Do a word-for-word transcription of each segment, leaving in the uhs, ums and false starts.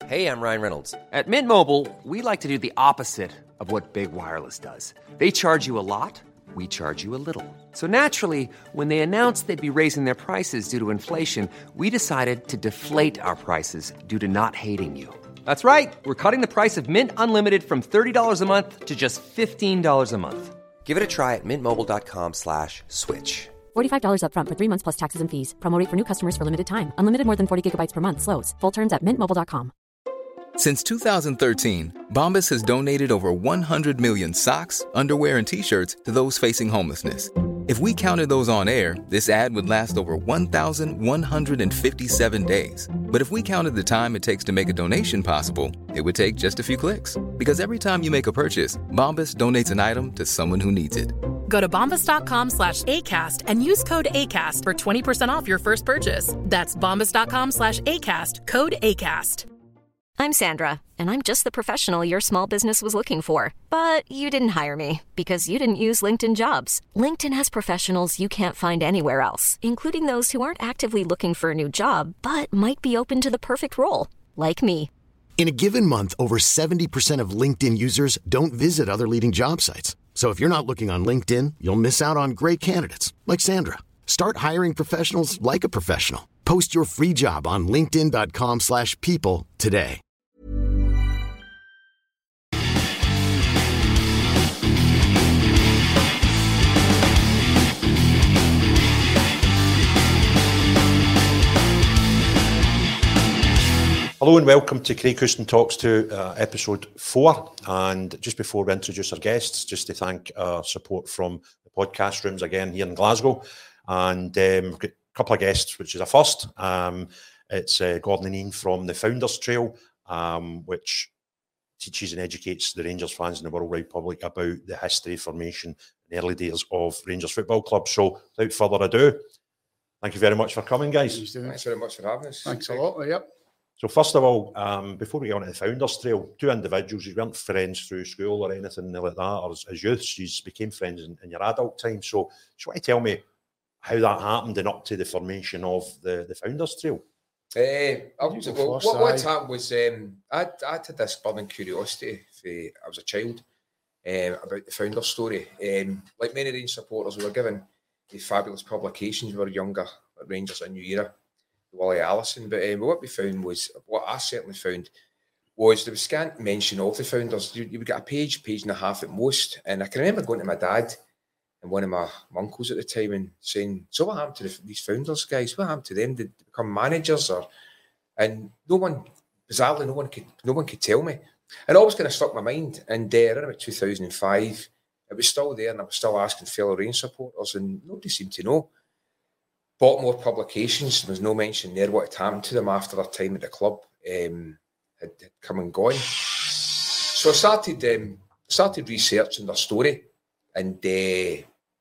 Hey, I'm Ryan Reynolds. At Mint Mobile, we like to do the opposite of what Big Wireless does. They charge you a lot, we charge you a little. So naturally, when they announced they'd be raising their prices due to inflation, we decided to deflate our prices due to not hating you. That's right. We're cutting the price of Mint Unlimited from thirty dollars a month to just fifteen dollars a month. Give it a try at mintmobile.com slash switch. forty-five dollars up front for three months plus taxes and fees. Promo rate for new customers for limited time. Unlimited more than forty gigabytes per month. Slows full terms at mint mobile dot com. Since two thousand thirteen, Bombas has donated over one hundred million socks, underwear, and T-shirts to those facing homelessness. If we counted those on air, this ad would last over one thousand one hundred fifty-seven days. But if we counted the time it takes to make a donation possible, it would take just a few clicks. Because every time you make a purchase, Bombas donates an item to someone who needs it. Go to bombas.com slash ACAST and use code ACAST for twenty percent off your first purchase. That's bombas.com slash ACAST, code ACAST. I'm Sandra, and I'm just the professional your small business was looking for. But you didn't hire me because you didn't use LinkedIn Jobs. LinkedIn has professionals you can't find anywhere else, including those who aren't actively looking for a new job, but might be open to the perfect role, like me. In a given month, over seventy percent of LinkedIn users don't visit other leading job sites. So if you're not looking on LinkedIn, you'll miss out on great candidates, like Sandra. Start hiring professionals like a professional. Post your free job on linkedin.com slash people today. Hello and welcome to Craig Houston Talks to uh, episode four. And just before we introduce our guests, just to thank our support from the podcast rooms again here in Glasgow. And um, we've got a couple of guests, which is a first. Um, it's uh, Gordon and Ian from the Founders Trail, um, which teaches and educates the Rangers fans in the worldwide public about the history, formation, and early days of Rangers Football Club. So without further ado, thank you very much for coming, guys. Thanks very much for having us. Thanks a lot. Yep. So first of all, um, before we get on to the Founders Trail, two individuals, you weren't friends through school or anything like that, or as, as youths, you became friends in, in your adult time. So just want to tell me how that happened and up to the formation of the, the Founders Trail. Uh, I was, well, what, what happened was um, I, I had this burning curiosity for, I was a child um, about the Founders story. Um, like many Rangers supporters, we were given these fabulous publications when we were younger, like Rangers A New Era, Wally Allison, but um, what we found was, what I certainly found, was there was scant mention of the Founders. You, you would get a page, page and a half at most, and I can remember going to my dad and one of my uncles at the time and saying, so what happened to the, these Founders guys? What happened to them? Did they become managers? Or And no one, bizarrely, no one could no one could tell me. And it always kind of stuck in my mind, and uh, around about two thousand five, it was still there, and I was still asking fellow Rangers supporters, and nobody seemed to know. Bought more publications. There was no mention there what had happened to them after their time at the club um, had, had come and gone. So I started um, started researching their story and uh,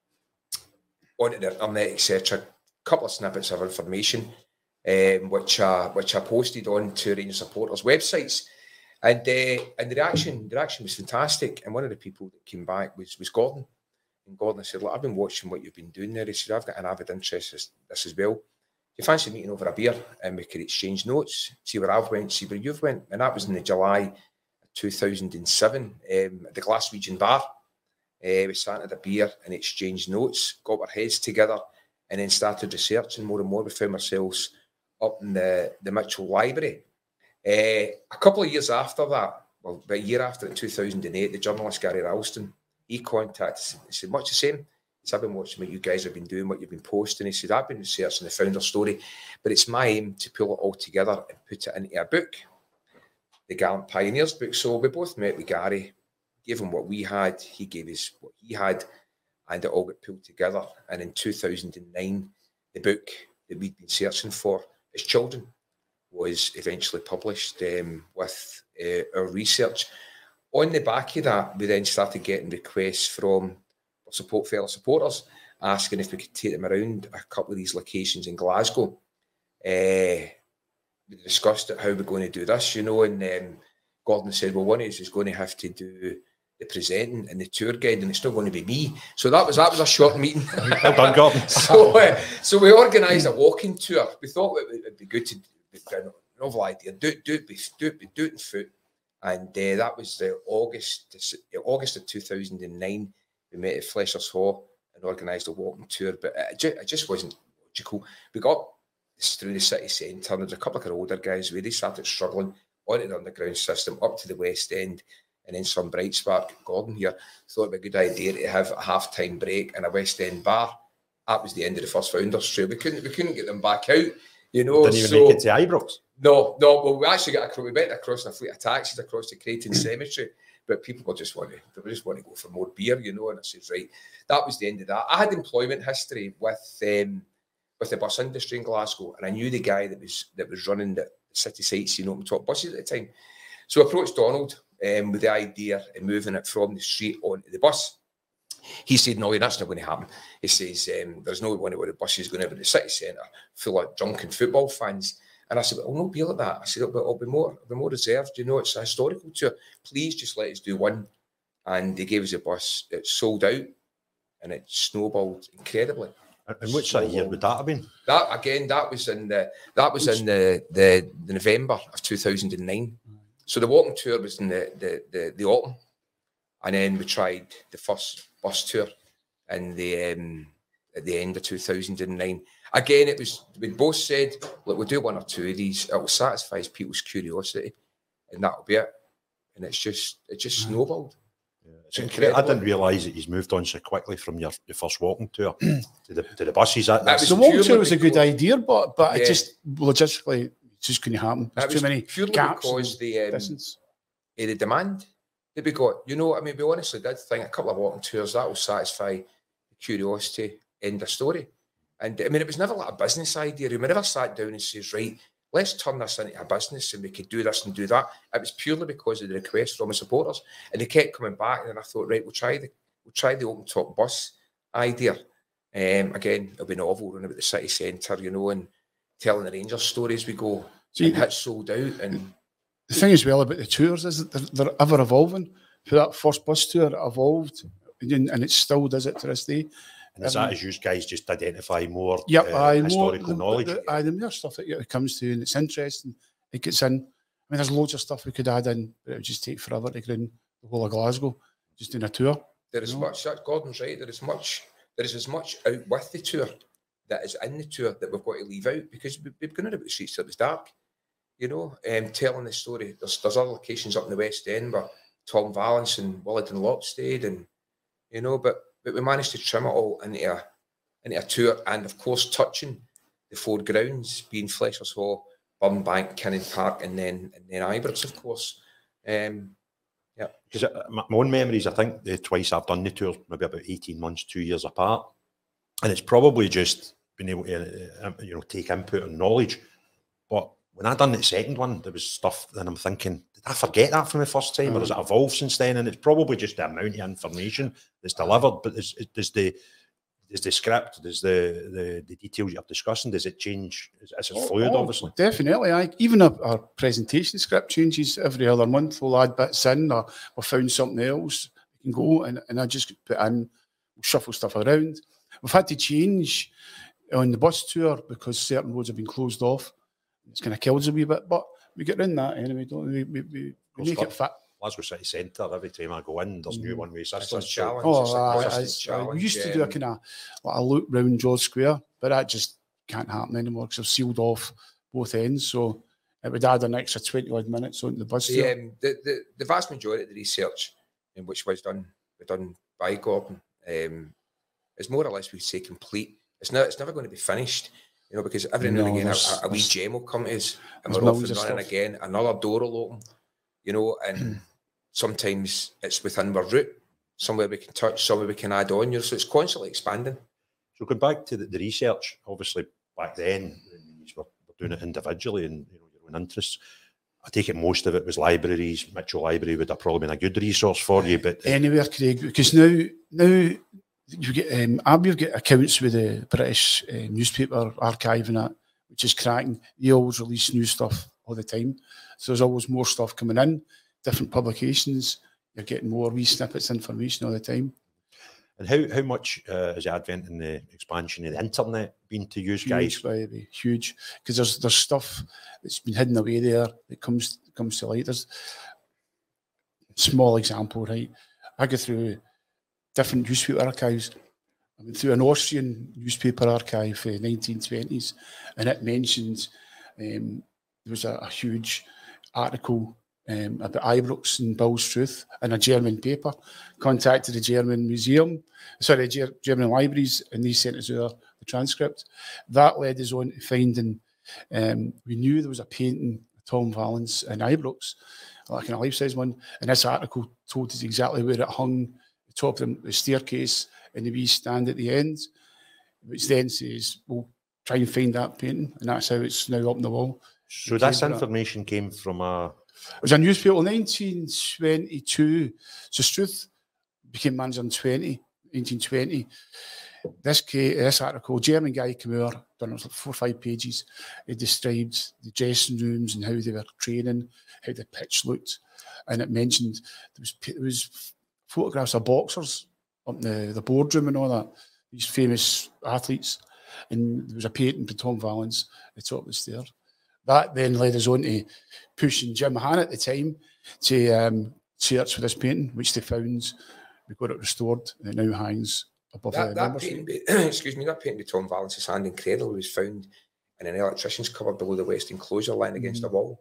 onto the internet, et cetera. A couple of snippets of information um, which I which I posted on to Rangers supporters' websites, and uh, and the reaction the reaction was fantastic. And one of the people that came back was was Gordon. And Gordon said, look, I've been watching what you've been doing there. He said, I've got an avid interest in this as well. Do you fancy meeting over a beer and we could exchange notes, see where I've went, see where you've went? And that was in the July two thousand seven um, at the Glaswegian Bar. Uh, we sat at a beer and exchanged notes, got our heads together, and then started researching more and more. We found ourselves up in the, the Mitchell Library. Uh, a couple of years after that, well, about a year after, in two thousand eight, the journalist Gary Ralston, he contacted, he said, much the same. He said, I've been watching what you guys have been doing, what you've been posting. He said, I've been researching the Founder story, but it's my aim to pull it all together and put it into a book, the Gallant Pioneers book. So we both met with Gary, gave him what we had, he gave us what he had, and it all got pulled together. And in two thousand nine, the book that we'd been searching for as children was eventually published um, with uh, our research. On the back of that, we then started getting requests from support fellow supporters asking if we could take them around a couple of these locations in Glasgow. Uh, we discussed it, how we're going to do this, you know, and um, Gordon said, well, one of us is going to have to do the presenting and the tour guide, and it's not going to be me. So that was that was a short meeting. Well done, Gordon. so, uh, so we organised a walking tour. We thought it would be good to novel idea. Do it, do it, be, do it, be, do it in foot. And uh, that was the August, August of two thousand nine. We met at Fleshers Hall and organised a walking tour, but it just, it just wasn't logical. We got through the city centre, and there was a couple of our older guys where they started struggling onto the underground system up to the West End, and then some bright spark. Gordon here thought it'd be a good idea to have a half-time break in a West End bar. That was the end of the first Founders Trail. We couldn't, we couldn't get them back out, you know. Didn't even so, make it to Ibrox. No, no. Well, we actually got across. We went across in a fleet of taxis across the Creighton Cemetery. But people were just want to, they just want to go for more beer, you know. And I said, right, that was the end of that. I had employment history with um, with the bus industry in Glasgow, and I knew the guy that was that was running the city sightseeing open top buses at the time. So I approached Donald um, with the idea of moving it from the street onto the bus. He said, no, that's not going to happen. He says, um, there's no one where the bus is going to be in the city centre full of drunken football fans. And I said, well, I'll not be like that. I said, it'll be, it'll be more it'll be more reserved. You know, it's a historical tour. Please just let us do one. And they gave us a bus. It sold out and it snowballed incredibly. And which sort of year would that have been? That again, that was in the that was in the, the, the November of two thousand nine. So the walking tour was in the, the, the, the autumn. And then we tried the first bus tour in the um, at the end of two thousand nine. Again, it was, we both said, look, we'll do one or two of these. It will satisfy people's curiosity, and that'll be it. And it's just, it just snowballed. Yeah, it's incredible. I didn't realise that he's moved on so quickly from your, your first walking tour to the to the buses. That, that was the walking tour was a good idea, but but yeah. it just logistically it's just couldn't happen. There's too many gaps because the um, distance. Uh, the demand that we got. You know, I mean, we honestly did think a couple of walking tours that will satisfy the curiosity. End of story. And I mean, it was never like a business idea. We never sat down and says, right, let's turn this into a business and we could do this and do that. It was purely because of the request from the supporters. And they kept coming back, and I thought, right, we'll try the we'll try the open top bus idea. Um, again, it'll be novel, running about the city centre, you know, and telling the Rangers stories we go. So and hits sold out. And the thing as well about the tours is that they're, they're ever evolving. For that first bus tour, it evolved, and, and it still does it to this day. And is um, that as you guys just identify more yep, uh, aye, historical more, knowledge? The, the, aye, the more stuff that it comes to and it's interesting, it gets in. I mean, there's loads of stuff we could add in, but it would just take forever to go in the whole of Glasgow, just doing a tour. There is you know? much, Gordon's right, there is much, there is as much out with the tour that is in the tour that we've got to leave out, because we, we've gone about the streets till it was dark, you know, um, telling the story. There's, there's other locations up in the West End where Tom Valance and Willingdon Lock stayed, and, you know, but, but we managed to trim it all into a, into a tour, and of course touching the four grounds, being Fleshers Hall, Burnbank, Kinnan Park, and then and then Ibrox, of course. Um, yeah, because my, my own memories, I think the twice I've done the tours, maybe about eighteen months, two years apart, and it's probably just been able to uh, you know take input and knowledge. But when I done the second one, there was stuff, and I'm thinking, did I forget that from the first time, mm. or has it evolved since then? And it's probably just the amount of information that's delivered, but is, is the Is the script, does the, the the details you're discussing, does it change? Is, is it fluid, oh, obviously? Definitely. I, even our, our presentation script changes every other month. We'll add bits in, or we've found something else. We can go, and, and I just put in, we'll shuffle stuff around. We've had to change on the bus tour because certain roads have been closed off. It's kind of killed us a wee bit, but we get around that anyway, don't we? We, we, we make it fit. Glasgow City Centre, every time I go in, there's mm. new one-way systems. Challenge. Oh, I, I, challenge, I used to do a kind of like a loop round George Square, but that just can't happen anymore because I've sealed off both ends. So it would add an extra twenty odd minutes onto the bus. The, um, the, the, the vast majority of the research, in which was done, was done by Gordon, um, is more or less, we say, complete. It's not. It's never going to be finished, you know, because every now and again a, a wee gem will come to us, and we're off and running again. Another door will open, you know, and sometimes it's within our route, somewhere we can touch, somewhere we can add on. You know, so it's constantly expanding. So going back to the, the research, obviously back then you were doing it individually and you know your own interests. I take it most of it was libraries. Mitchell Library would have probably been a good resource for you, but anywhere, Craig, because now now you get um, Abbey've got accounts with the British uh, newspaper archive and that, which is cracking. They always release new stuff all the time, so there's always more stuff coming in. Different publications, you're getting more wee snippets of information all the time. And how, how much uh, has the advent and the expansion of the internet been to use, guys? Huge, baby, huge. Because there's there's stuff that's been hidden away there that comes comes to light. There's small example, right? I go through different newspaper archives. I went through an Austrian newspaper archive for the nineteen twenties, and it mentions um, there was a, a huge article um, about Ibrox and Bill's Truth in a German paper. Contacted the German museum, sorry, Ger- German libraries, and they sent us the, the transcript. That led us on to finding, um, we knew there was a painting of Tom Valence in Ibrox, like in a life-size one, and this article told us exactly where it hung, the top of the, the staircase, and the wee stand at the end, which then says, we'll try and find that painting, and that's how it's now up on the wall. So this information came from a... It was a newspaper in nineteen twenty-two. So Struth became manager in twenty, nineteen twenty. This, this article, German guy came over, done it was like four or five pages. It described the dressing rooms and how they were training, how the pitch looked. And it mentioned there was, there was photographs of boxers up in the, the boardroom and all that, these famous athletes. And there was a painting by Tom Valence at the top of the stairs. That then led us on to pushing Jim Hanna at the time to um, search for this painting, which they found. We got it restored, and it now hangs above that, the that painting. Be, excuse me, that painting by Tom Valence's hand in Cradle was found in an electrician's cupboard below the west enclosure, lying against mm. a wall.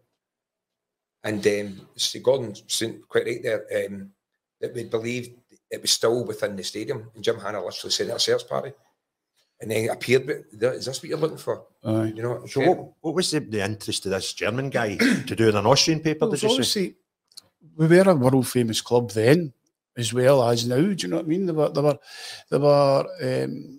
And um, Gordon quite right there. Um, that we believed it was still within the stadium, and Jim Hanna literally said at a search party. And then it appeared, but is this what you're looking for? Aye. You know. So what, what was the, the interest of this German guy to do in an Austrian paper? Well, did you obviously, say? We were a world famous club then, as well as now. Do you know what I mean? They were, they were, they were, um,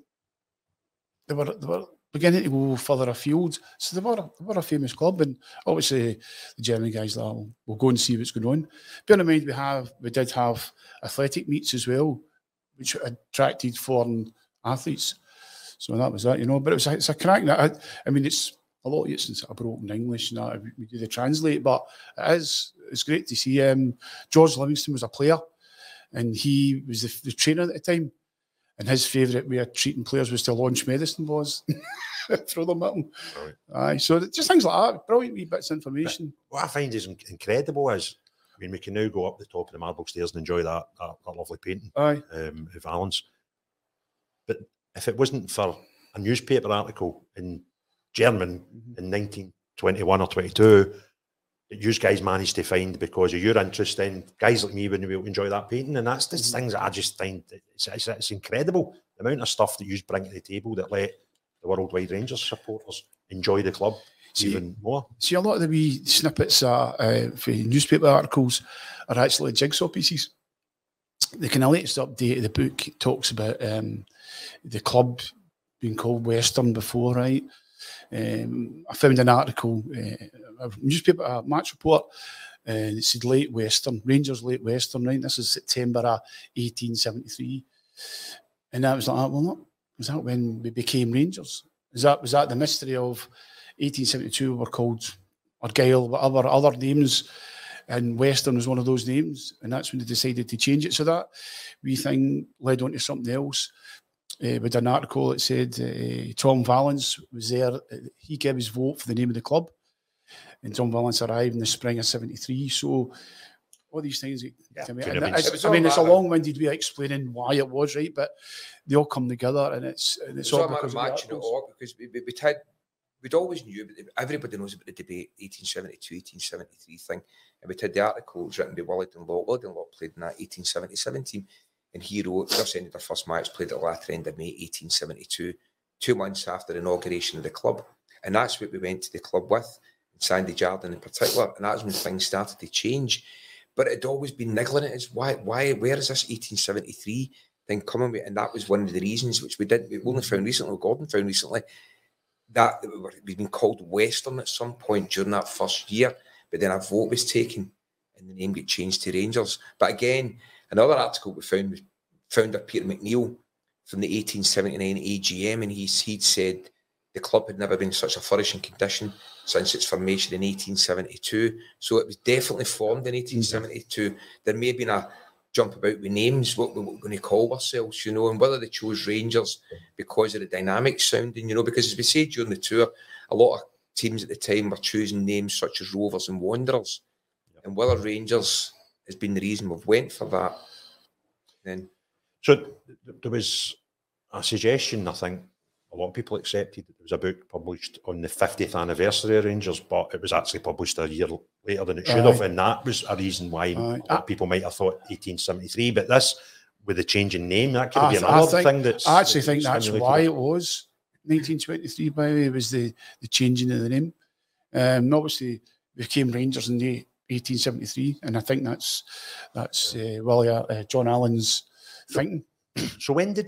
they were, they were beginning to go further afield. So they were, they were a famous club, and obviously the German guys like, will we'll go and see what's going on. Bear in mind, we have, we did have athletic meets as well, which attracted foreign athletes. So that was that, you know. But it was a, it's a crack. I, I mean, it's a lot of it's in sort of broken English and that we do the translate, but it is it's great to see. Um, George Livingston was a player, and he was the, the trainer at the time. And his favourite way of treating players was to launch medicine balls, throw them at them. Right. Aye, so just things like that. Brilliant wee bits of information. But what I find is incredible is, I mean, we can now go up the top of the marble stairs and enjoy that that, that lovely painting. Aye, um, of Valence. But if it wasn't for a newspaper article in German mm-hmm. in nineteen twenty-one or twenty-two that you guys managed to find because of your interest, then guys like me wouldn't be able to enjoy that painting. And that's the mm-hmm. things that I just find, it's, it's, it's incredible, the amount of stuff that you bring to the table that let the Worldwide Rangers supporters enjoy the club see, even more. See, a lot of the wee snippets uh, uh, for newspaper articles are actually jigsaw pieces. The kind of latest update of the book talks about um, the club being called Western before, right? Um, I found an article, uh, a newspaper, a match report, and uh, it said late Western, Rangers late Western, right? This is September of eighteen seventy-three. And that was like, well, not, was that when we became Rangers? Is that, was that the mystery of eighteen seventy-two? We were called Argyle, whatever other names, and Western was one of those names, and that's when they decided to change it. So that wee thing led on to something else. Uh, with an article that said uh, Tom Valence was there. Uh, he gave his vote for the name of the club, and Tom Valence arrived in the spring of seventy-three. So all these things, yeah, I mean, it's, I mean, it's a long-winded way of explaining why it was, right? But they all come together, and it's and it's, it's all because matching it all because we, we, we'd had we'd always knew, everybody knows about the debate eighteen seventy-two, eighteen seventy-three thing, and we had the articles written by Willie Dunlop. Willie Dunlop played in that eighteen seventy-seven team. And he wrote, just ended their first match, played at the latter end of May eighteen seventy-two, two months after the inauguration of the club. And that's what we went to the club with, Sandy Jardine in particular. And that's when things started to change. But it'd always been niggling it. Is why, why, where is this eighteen seventy-three thing coming with? And that was one of the reasons, which we did, we only found recently, Gordon found recently, that we'd been called Western at some point during that first year. But then a vote was taken and the name got changed to Rangers. But again, another article we found was founder Peter McNeil from the eighteen seventy-nine A G M, and he's, he'd said the club had never been in such a flourishing condition since its formation in eighteen seventy-two. So it was definitely formed in eighteen seventy-two. There may have been a jump about with names, what we we're going to call ourselves, you know, and whether they chose Rangers because of the dynamic sounding, you know, because as we say during the tour, a lot of teams at the time were choosing names such as Rovers and Wanderers, and whether Rangers has been the reason we've went for that. Then, so th- there was a suggestion, I think, a lot of people accepted that there was a book published on the fiftieth anniversary of Rangers, but it was actually published a year later than it should Aye. have, and that was a reason why a lot of people might have thought eighteen seventy-three. But this, with the change in name, that could I, be another think, thing that's. I actually think that's why it was nineteen twenty-three. By the way, was the the changing of the name. Um, and obviously, became Rangers in the eighteen seventy-three, and I think that's that's uh, Willie uh, John Allen's thinking. So when did?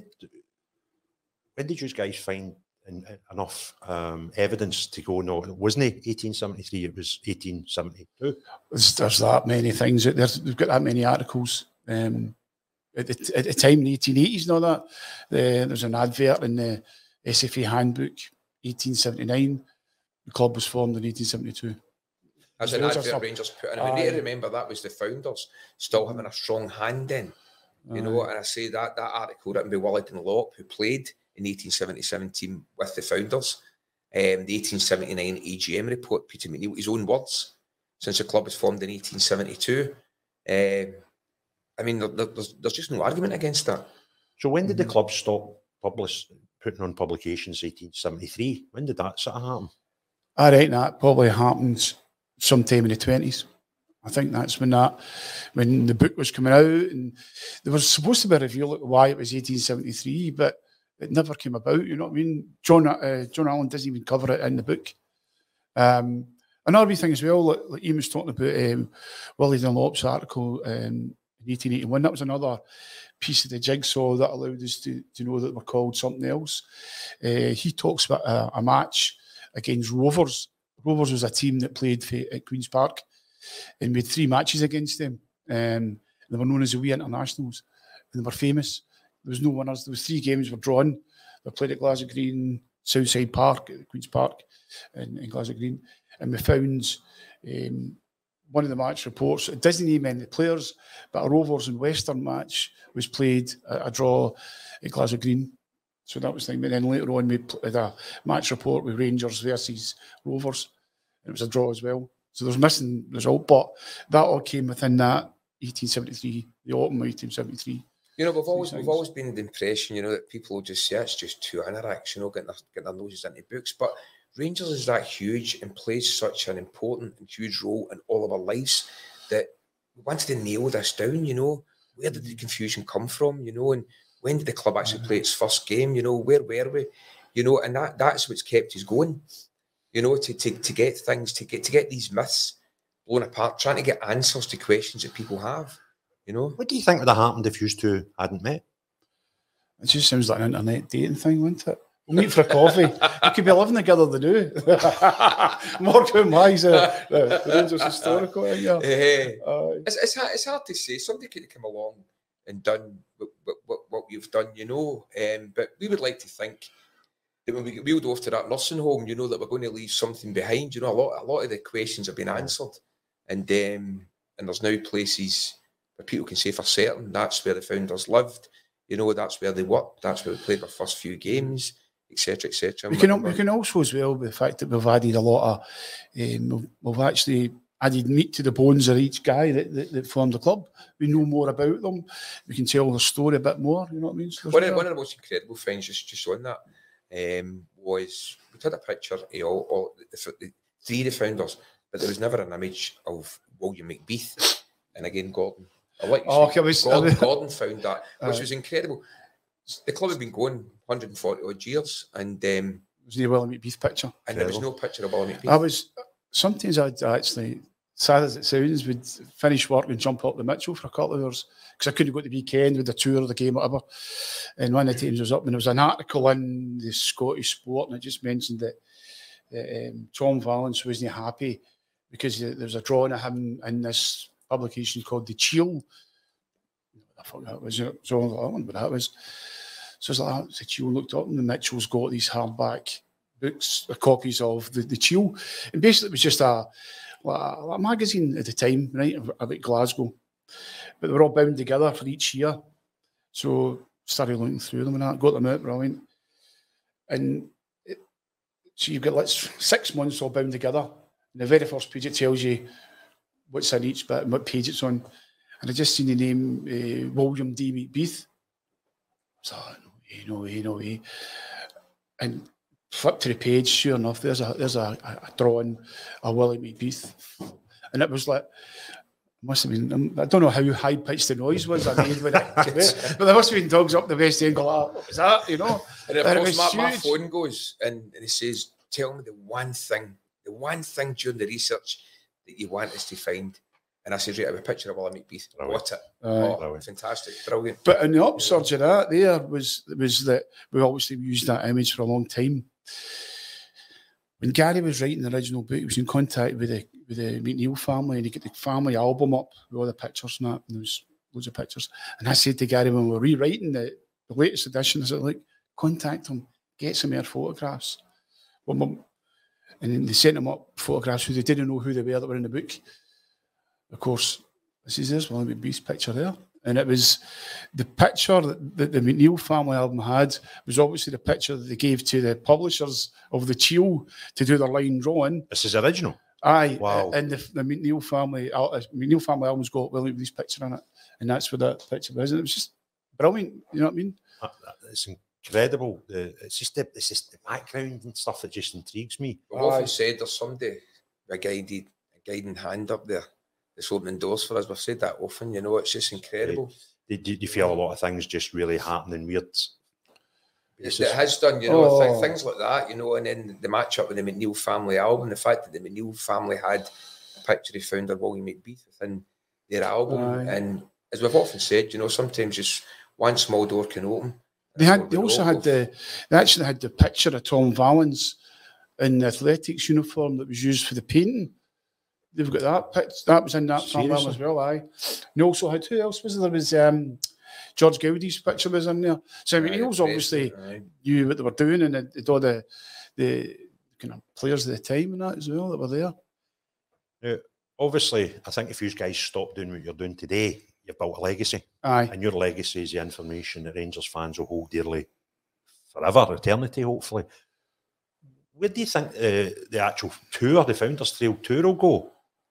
When did you guys find in, in enough um, evidence to go, no, it wasn't eighteen seventy-three, it was eighteen seventy-two? There's, there's that many things. There's, we've got that many articles. Um, at, the, at the time, in the eighteen eighties and all that, the, there's an advert in the S F A handbook, eighteen seventy-nine. The club was formed in eighteen seventy-two. As an advert Rangers put in. I need to remember that was the founders still having a strong hand in. You know, and I say that that article written by Willington Lopp, who played in the eighteen seventy-seven team with the founders, um, the eighteen seventy-nine A G M report, Peter McNeill, his own words, since the club was formed in eighteen seventy-two. Um, I mean, there, there's, there's just no argument against that. So when did the club stop publish, putting on publications eighteen seventy-three? When did that sort of happen? I reckon that probably happened sometime in the twenties. I think that's when that, when the book was coming out, and there was supposed to be a review of why it was eighteen seventy-three, but it never came about. You know what I mean? John uh, John Allen doesn't even cover it in the book. Um, another wee thing as well, like, like Ian was talking about um, Willie Dunlop's article um, in eighteen eighty-one. That was another piece of the jigsaw that allowed us to, to know that we're called something else. Uh, he talks about a, a match against Rovers. Rovers was a team that played for, at Queen's Park, and we had three matches against them. Um, they were known as the Wee Internationals, and they were famous. There was no winners. There was three games were drawn. They played at Glasgow Green, Southside Park, at Queen's Park, in, in Glasgow Green, and we found um, one of the match reports. It doesn't name any players, but a Rovers and Western match was played a, a draw at Glasgow Green. So that was the thing. And then later on, we had a match report with Rangers versus Rovers. It was a draw as well. So there's missing result, but that all came within that eighteen seventy-three, the autumn of eighteen seventy-three. You know, we've always we've always been the impression, you know, that people will just say it's just two Anorax, you know, getting their, getting their noses into books. But Rangers is that huge and plays such an important and huge role in all of our lives that we wanted to nail this down, you know. Where did the confusion come from, you know, and when did the club actually play its first game, you know, where were we? You know, and that that's what's kept us going, you know, to, to, to get things, to get to get these myths blown apart, trying to get answers to questions that people have. You know, what do you think would have happened if you two hadn't met? It just sounds like an internet dating thing, wouldn't it? We'll meet for a coffee. We could be living together to do. Mark Wise, uh, the Rangers historical. Yeah. Hey, uh, it's, it's, hard, it's hard to say. Somebody could have come along and done what, what, what you've done, you know. Um, but we would like to think that when we get wheeled off to that nursing home, you know, that we're going to leave something behind. You know, a lot, a lot of the questions have been answered, and um, and there's now places where people can say for certain that's where the founders lived, you know, that's where they worked, that's where we played our first few games, et cetera, et cetera. We can, we can also as well, with the fact that we've added a lot of, um, we've, we've actually added meat to the bones of each guy that, that, that formed the club. We know more about them. We can tell their story a bit more, you know what I mean? So one, of, one of the most incredible things, just, just on that, um, was we had a picture of all, all the, the three of the founders, but there was never an image of William McBeath and again Gordon. I like oh, okay, was, Gordon, was, Gordon found that, which uh, was incredible. The club had been going one hundred forty odd years, and um, was there a William McBeath picture? And there was no picture of William McBeath. I was sometimes I'd actually, sad as it sounds, would finish work and jump up the Mitchell for a couple of hours because I couldn't go to the weekend with the tour of the game, whatever. And one of the teams was up, and there was an article in the Scottish Sport, and it just mentioned that, that um, Tom Valance wasn't happy because there was a drawing of him in this publication called The Chiel. I thought that was it. So I wonder what that was. So it's like, The Chiel looked up, and the Mitchell's got these hardback books, copies of the, the Chiel. And basically it was just a, a, a magazine at the time, right, about Glasgow. but they were all bound together for each year. So started looking through them and that, got them out, brilliant. And it, so you've got like six months all bound together. And the very first page, it tells you what's in each bit and what page it's on. And I just seen the name uh, William D. McBeath. So, no way, no way, no way. And flip to the page, sure enough, there's a there's a, a drawing of Willie McBeath. And it was like, must have been, I don't know how high pitched the noise was I made when it came out, but there must have been dogs up the West End going, oh, what was that, you know? And of course, my, my phone goes and, and it says, tell me the one thing, the one thing during the research that you want us to find. And I said, right, I have a picture of Willie McBeath. What's it? Uh, oh, brilliant. Fantastic, brilliant. But in the upsurge of that there was, was that we obviously used that image for a long time. When Gary was writing the original book, he was in contact with the with the McNeil family, and he got the family album up with all the pictures and that, and there was loads of pictures. And I said to Gary when we were rewriting the, the latest edition, I said, like, contact him, get some more photographs. Well, mum, and then they sent him up photographs who they didn't know who they were that were in the book. Of course, this is this Willie McBeath's picture there. And it was the picture that, that the McNeil family album had was obviously the picture that they gave to the publishers of the Teal to do their line drawing. This is original? Aye. Wow. And the, the McNeil family uh, McNeil family album's got Willie McBeath's picture in it. And that's what that picture was. And it was just brilliant, you know what I mean? It's incredible. The, it's just the, it's just the background and stuff that just intrigues me. I've often said there's somebody, a guided, a guiding hand up there. It's opening doors for us. We've said that often, you know, it's just incredible. Do, do you feel a lot of things just really happening weird? It, it has done, you know, oh. th- things like that, you know, and then the match up with the McNeil family album, the fact that the McNeil family had a picture of founder William McBeath within their album. Aye. And as we've often said, you know, sometimes just one small door can open. They had. They also had the. They actually had the picture of Tom Valens in the athletics uniform that was used for the painting. They've got that. That was in that film as well, aye. And they also had, who else was there? There was um, George Gowdy's picture was in there. So I mean, he was obviously right. knew what they were doing, and the, all the the kind of players at the time and that as well that were there. Now, obviously, I think if you guys stop doing what you're doing today, you've built a legacy. Aye. And your legacy is the information that Rangers fans will hold dearly forever, eternity, hopefully. Where do you think uh, the actual tour, the Founders Trail tour, will go?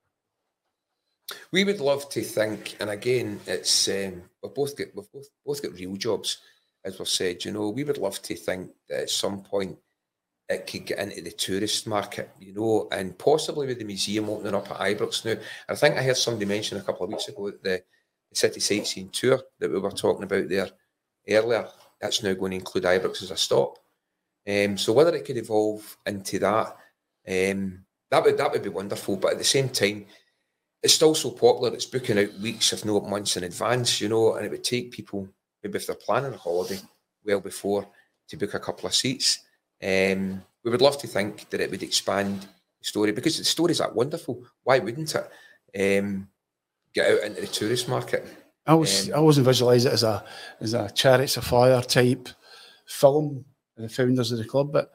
We would love to think, and again, it's um, we've both got we've both, both got real jobs, as we've said. You know, we would love to think that at some point it could get into the tourist market, you know, and possibly with the museum opening up at Ibrox now. And I think I heard somebody mention a couple of weeks ago that the, the city sightseeing tour that we were talking about there earlier, that's now going to include Ibrox as a stop. Um, so whether it could evolve into that, um, that would that would be wonderful. But at the same time, it's still so popular, it's booking out weeks, if not months in advance, you know, and it would take people, maybe if they're planning a holiday, well before to book a couple of seats. Um, we would love to think that it would expand the story, because the story's that wonderful. Why wouldn't it um, get out into the tourist market? I always, um, I always visualise it as a as a Chariots of Fire type film, the founders of the club, but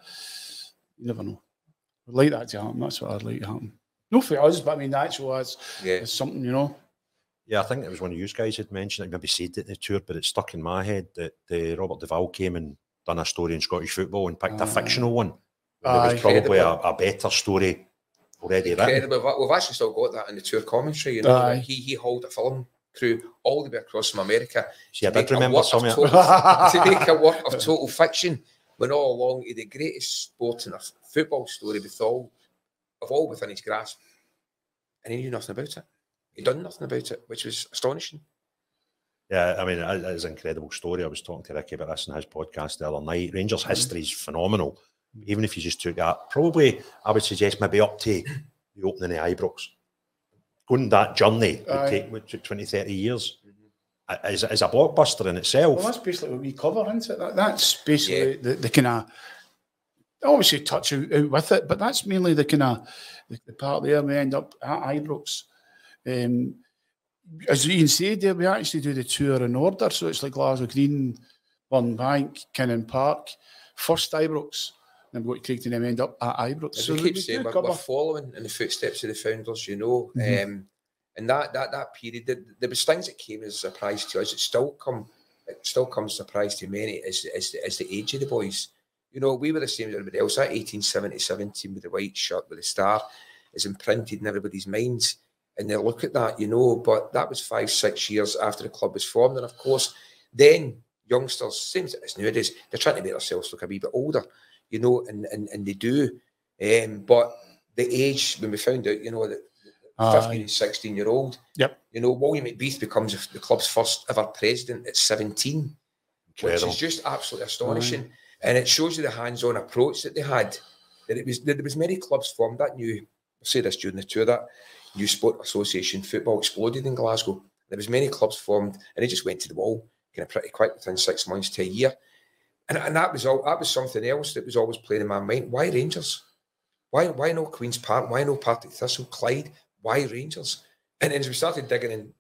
you never know. I'd like that to happen. That's what I'd like to happen. No for us, but I mean, the actual as yeah. something, you know. Yeah, I think it was one of you guys had mentioned it, maybe said it in the tour, but it stuck in my head that uh, Robert Duvall came and done a story in Scottish football and picked uh, a fictional one. Uh, it was probably a, a better story already written. We've actually still got that in the tour commentary, you know. Uh, he he hauled a film crew all the way across from America. See, I did remember some of it. To make a work of total fiction, when all along he the greatest sporting or football story with all of all within his grasp, and he knew nothing about it. He'd done nothing about it, which was astonishing. Yeah, I mean, it is an incredible story. I was talking to Ricky about this in his podcast the other night. Rangers' history is phenomenal. Even if you just took that, probably I would suggest maybe up to the opening of Ibrox. Going that journey would take would take twenty, thirty years. Mm-hmm. Is, is a blockbuster in itself. Well, that's basically what we cover, isn't it? That, that's basically yeah. the, the kind of, obviously touch out, out with it, but that's mainly the kind of the, the part there we end up at Ibrox. Um, as Ian said there, we actually do the tour in order, so it's like Glasgow Green, Burnbank, Kinnan Park, first Ibrox, and we've got Craigton and end up at Ibrox. As so we keep we saying, we're, we're following in the footsteps of the founders, you know, mm-hmm. um, And that that that period, there, there was things that came as a surprise to us. It still come, it still comes as a surprise to many. As as as the age of the boys, you know, we were the same as everybody else. That eighteen seventy-seven team with the white shirt with the star is imprinted in everybody's minds, and they look at that, you know. But that was five, six years after the club was formed, and of course, then youngsters, same as it is nowadays, they're trying to make themselves look a wee bit older, you know, and and and they do. Um, but the age when we found out, you know, that. fifteen and sixteen year old. Yep. You know, William McBeath becomes the club's first ever president at seventeen, Incredible. Which is just absolutely astonishing. Aye. And it shows you the hands-on approach that they had. That it was, there was many clubs formed. That new, I'll say this during the tour, that new sport association football exploded in Glasgow. There was many clubs formed, and they just went to the wall kind of pretty quick within six months to a year. And, and that was all. That was something else that was always playing in my mind. Why Rangers? Why why no Queen's Park? Why no Partick Thistle? Clyde? Why Rangers? And as we started digging in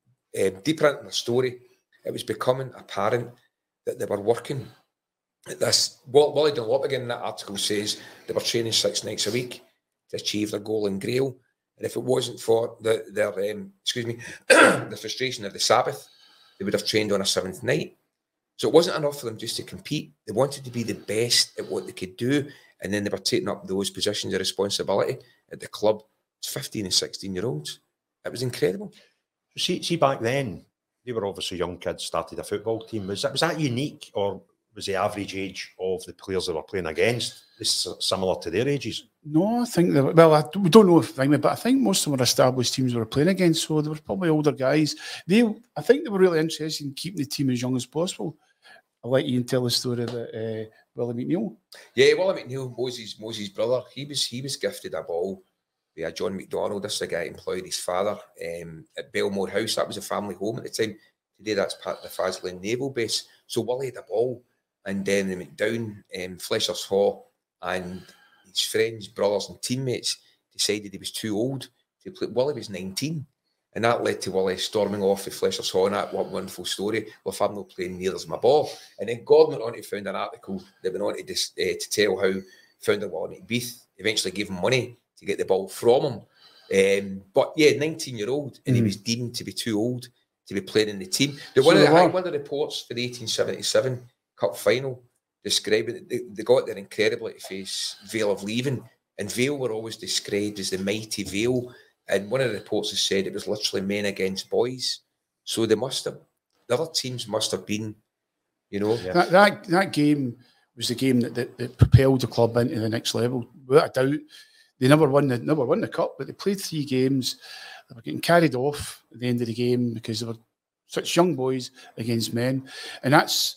uh, deeper into the story, it was becoming apparent that they were working at this. Wally Dunlop, again, in that article says they were training six nights a week to achieve their goal in Grail. And if it wasn't for the, their, um, excuse me, the frustration of the Sabbath, they would have trained on a seventh night. So it wasn't enough for them just to compete. They wanted to be the best at what they could do. And then they were taking up those positions of responsibility at the club. It's fifteen and sixteen year olds. It was incredible. See, see, back then, they were obviously young kids, started a football team. Was that, was that unique, or was the average age of the players they were playing against similar to their ages? No, I think they were, well, I, we don't know if but I think most of them were established teams we were playing against, so they were probably older guys. They, I think they were really interested in keeping the team as young as possible. I'll let Ian tell the story about uh, Willie McNeil. Yeah, Willie McNeil, Moses, Moses' brother, he was he was gifted a ball. Yeah, John McDonald, this is the guy who employed his father um, at Belmore House. That was a family home at the time. Today, that's part of the Faslane Naval Base. So Willie had a ball, and then they went down um, Fleshers Haw, and his friends, brothers, and teammates decided he was too old to play. Willie was nineteen, and that led to Willie storming off the Fleshers Haw. And that what wonderful story. Well, if I'm not playing, neither's my ball. And then Gordon went on to found an article that went on to, dis, uh, to tell how founder Willie McBeath eventually gave him money to get the ball from him. Um, but yeah, nineteen-year-old, and mm. he was deemed to be too old to be playing in the team. The, so one, of the, one of the reports for the eighteen seventy-seven Cup final describing it, they, they got there incredibly to face Vale of Leven, and Vale were always described as the mighty Vale, and one of the reports has said it was literally men against boys. So they must have, the other teams must have been, you know. Yeah. That, that that game was the game that, that, that propelled the club into the next level, without a doubt. They never won the never won the cup, but they played three games. They were getting carried off at the end of the game because they were such young boys against men. And that's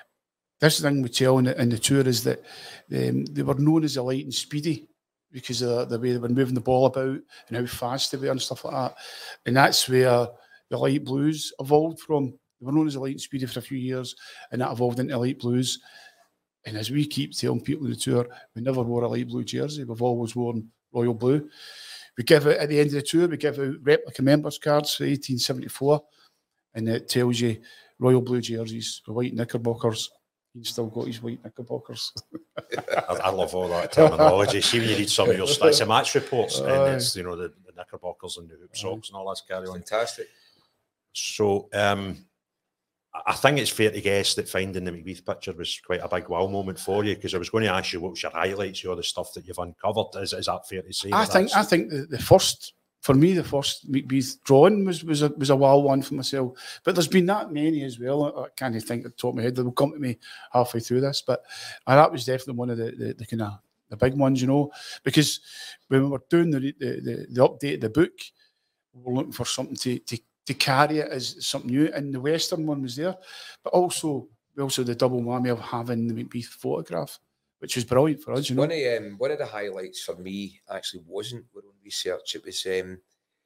this thing we tell in the, in the tour is that um, they were known as the light and speedy because of the way they were moving the ball about and how fast they were and stuff like that. And that's where the light blues evolved from. They were known as the light and speedy for a few years, and that evolved into light blues. And as we keep telling people in the tour, we never wore a light blue jersey. We've always worn royal blue. We give out, at the end of the tour, we give out replica members cards for eighteen seventy-four, and it tells you royal blue jerseys with white knickerbockers. He's still got his white knickerbockers. I, I love all that terminology. See, when you read some of your stats, a match reports, and it's, you know, the, the knickerbockers and the hoop socks and all that carry on. Fantastic. So, um, I think it's fair to guess that finding the McBeath picture was quite a big wow moment for you, because I was going to ask you what was your highlights, all the stuff that you've uncovered. Is, is that fair to say? I think I think the, the first, for me, the first McBeath drawing was was a, was a wow one for myself. But there's been that many as well. I can't think at the top of my head. They will come to me halfway through this. But uh, that was definitely one of the, the, the kind of the big ones, you know, because when we were doing the the, the, the update of the book, we were looking for something to, to to carry it as something new, and the Western one was there, but also also the double whammy of having the McBeath photograph, which was brilliant for us. You know, one of um, one of the highlights for me actually wasn't our own research. It was um,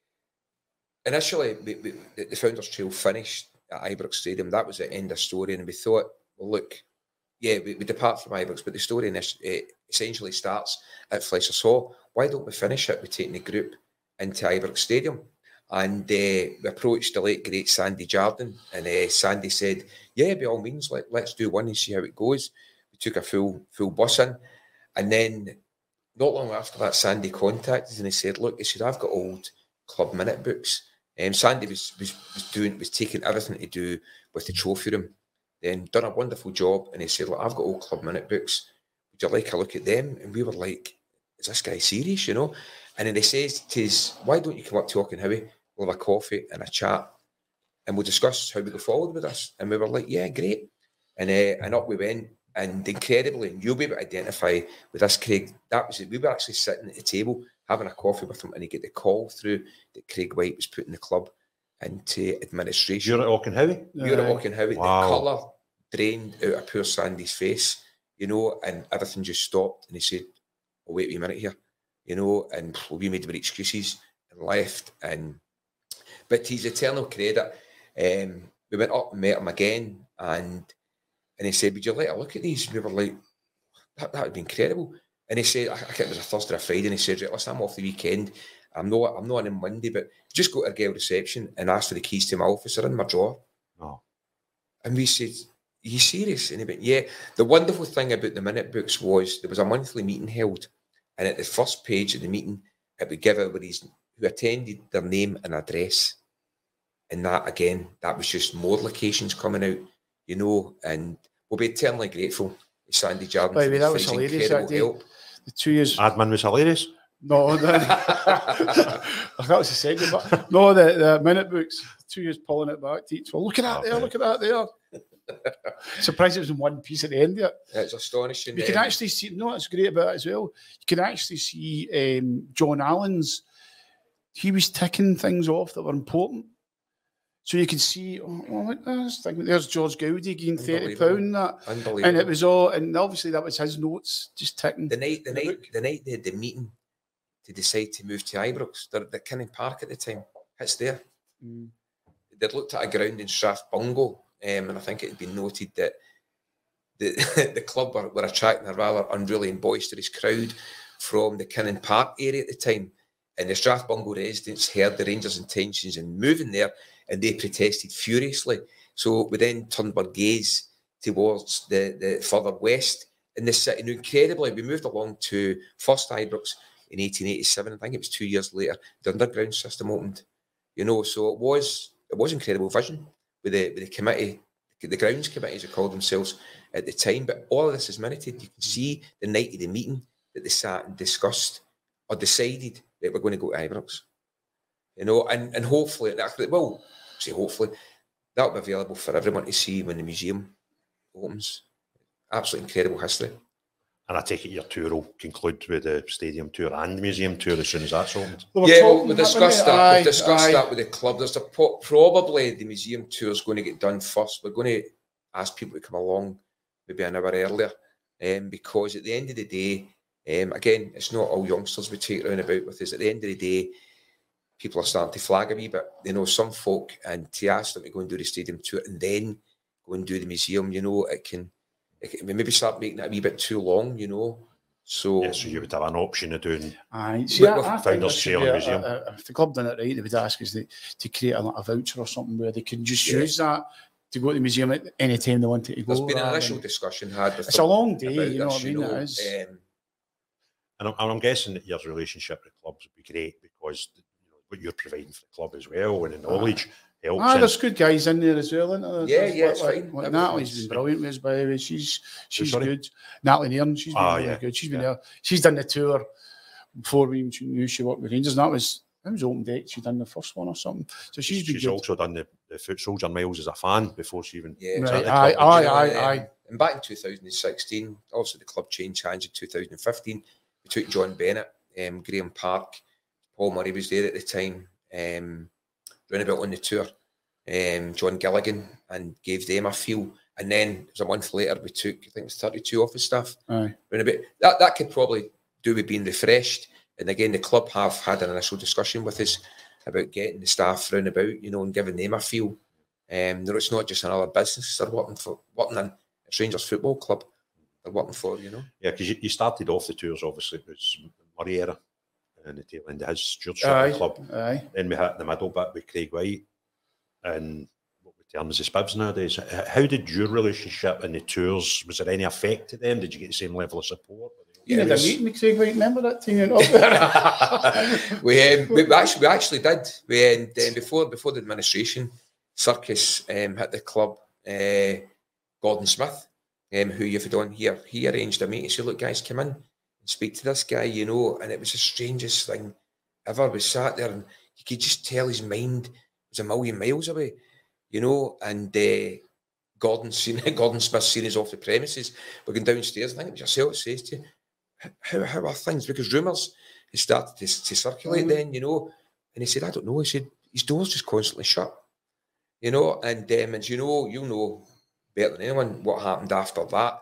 initially we, we, the Founders Trail finished at Ibrox Stadium. That was the end of story, and we thought, well, look, yeah, we, we depart from Ibrox, but the story uh, essentially starts at Fleshers Haw. Why don't we finish it with taking the group into Ibrox Stadium? And uh, we approached the late, great Sandy Jardine, and uh, Sandy said, yeah, by all means, let, let's do one and see how it goes. We took a full full bus in. And then not long after that, Sandy contacted us and he said, look, he said, I've got old club minute books Um, Sandy was, was was doing was taking everything to do with the trophy room. Then done a wonderful job, and he said, "Look, I've got old club minute books. Would you like a look at them?" And we were like, "Is this guy serious?" You know. And then he says to us, "Why don't you come up to Auchenhowie? We'll have a coffee and a chat, and we'll discuss how we go forward with this." And we were like, "Yeah, great." And uh, and up we went. And incredibly, and you'll be able to identify with this, Craig. That was it. We were actually sitting at the table having a coffee with him, and he get the call through that Craig White was putting the club into administration. You're at Auchenhowie? You're at Auchenhowie. Wow. The colour drained out of poor Sandy's face, you know, and everything just stopped. And he said, "Oh, wait a minute here," you know, and we made our excuses and left. And but to his eternal credit, um, we went up and met him again, and and he said, "Would you like a look at these?" And we were like, that, that would be incredible. And he said, I, I think it was a Thursday or Friday, and he said, "Right, listen, I'm off the weekend. I'm not I'm not on Monday, but just go to a girl reception and ask for the keys to my office. They're in my drawer." Oh. And we said, "Are you serious?" And he went, "Yeah." The wonderful thing about the minute books was there was a monthly meeting held, and at the first page of the meeting, it would give everybody's who attended their name and address. And that, again, that was just more locations coming out, you know, and we'll be eternally grateful to Sandy Jardine. By the way, that was hilarious that day. Help. The two years. Admin was hilarious. No, the, that was the second, but no, the, the minute books, two years pulling it back to each. Well, look at that there, look at that there. Surprised it was in one piece at the end of it. It's astonishing. You can um, actually see, no, it's great about it as well. You can actually see um, John Allen's, he was ticking things off that were important. So you can see, oh, well, look, there's, there's George Gowdy getting thirty pounds, that, Unbelievable. and it was all, and obviously that was his notes just ticking. The night, the, the night, book. the night they had the meeting to decide to move to Ibrox, they're at the Kinning Park at the time. It's there. Mm. They'd looked at a ground in Strathbungo, um, and I think it had been noted that the the club were, were attracting a rather unruly and boisterous crowd from the Kinning Park area at the time. And the Strathbungo residents heard the Rangers' intentions in moving there, and they protested furiously. So we then turned our gaze towards the, the further west in the city. Now, incredibly, we moved along to first Ibrox in eighteen eighty-seven. I think it was two years later. The underground system opened. You know, so it was it was incredible vision with the with the committee, the grounds committee, as they called themselves at the time. But all of this is minuted. You can see the night of the meeting that they sat and discussed or decided that we're going to go to Ibrox. You know, and, and hopefully, well, say hopefully, that'll be available for everyone to see when the museum opens. Absolutely incredible history. And I take it your tour will conclude with the stadium tour and the museum tour as soon as that's opened. Yeah, well, we discussed that. Aye, We've discussed aye. that with the club. There's a po- probably the museum tour is going to get done first. We're going to ask people to come along maybe an hour earlier, um, because at the end of the day, um, again, it's not all youngsters we take around about with us. At the end of the day, people are starting to flag a wee bit. You know, some folk, and to ask them to go and do the stadium tour and then go and do the museum, you know, it can, it can maybe start making it a wee bit too long, you know. So, yeah, so you would have an option of doing. Aye, see, I, I think Founders there should Sale be a- Museum. a- a- if the club done it right, they would ask us to, to create a, a voucher or something where they can just Yeah. use that to go to the museum at any time they wanted to go. there's been an rather initial than- discussion had with It's them a long day, about you know this, what I mean? know, It is. um, And I'm, and I'm guessing that your relationship with clubs would be great because you know, what you're providing for the club as well and the knowledge helps. Ah, in- there's good guys in there as well, isn't there? Yeah, There's yeah, like- it's like- fine. like Everything's Natalie's been brilliant with us, by the way. She's she's sorry? good. Natalie Nairn, she's been Ah, really yeah. good. She's been Yeah. there. She's done the tour before we even knew she worked with Rangers. And that was that was open date. She done the first one or something. So she's been she's good. also done the, the Foot Soldier Miles as a fan before she even. Yeah, Right, started the aye, club. aye, You know, aye, and, um, aye. And back in two thousand sixteen, also the club changed hands in two thousand fifteen. We took John Bennett, um, Graham Park, Paul Murray was there at the time, um, round about on the tour, um, John Gilligan, and gave them a feel. And then it was a month later, we took, I think it was thirty-two office staff. Aye. Round about. That, that could probably do with being refreshed. And again, the club have had an initial discussion with us about getting the staff round about, you know, and giving them a feel. Um, no, it's not just another business they're working for, working in. It's Rangers Football Club they're working for, you know. Yeah, because you, you started off the tours, obviously, it was Murray era and the tail end of his stewardship Aye, of the club. aye. Then we hit the middle bit with Craig White and what we term as the Spibs nowadays. H- How did your relationship and the tours, was there any effect to them? Did you get the same level of support? Were they You yeah, had a was, meeting with Craig White, remember that thing? Up we, um, we, we actually we actually did. We and um, before before the administration circus um, hit the club, uh, Gordon Smith, um, who you've had on here, he arranged a meeting. He said, "Look, guys, come in and speak to this guy," you know. And it was the strangest thing ever. We sat there and you could just tell his mind was a million miles away, you know. And uh, Gordon seen Gordon Smith seen us off the premises. We're going downstairs. I think it was yourself that says to you, How, how are things? Because rumours had started to, to circulate mm. then, you know. And he said, I don't know. He said, his door's just constantly shut, you know. And, um, and you know, you know better than anyone what happened after that.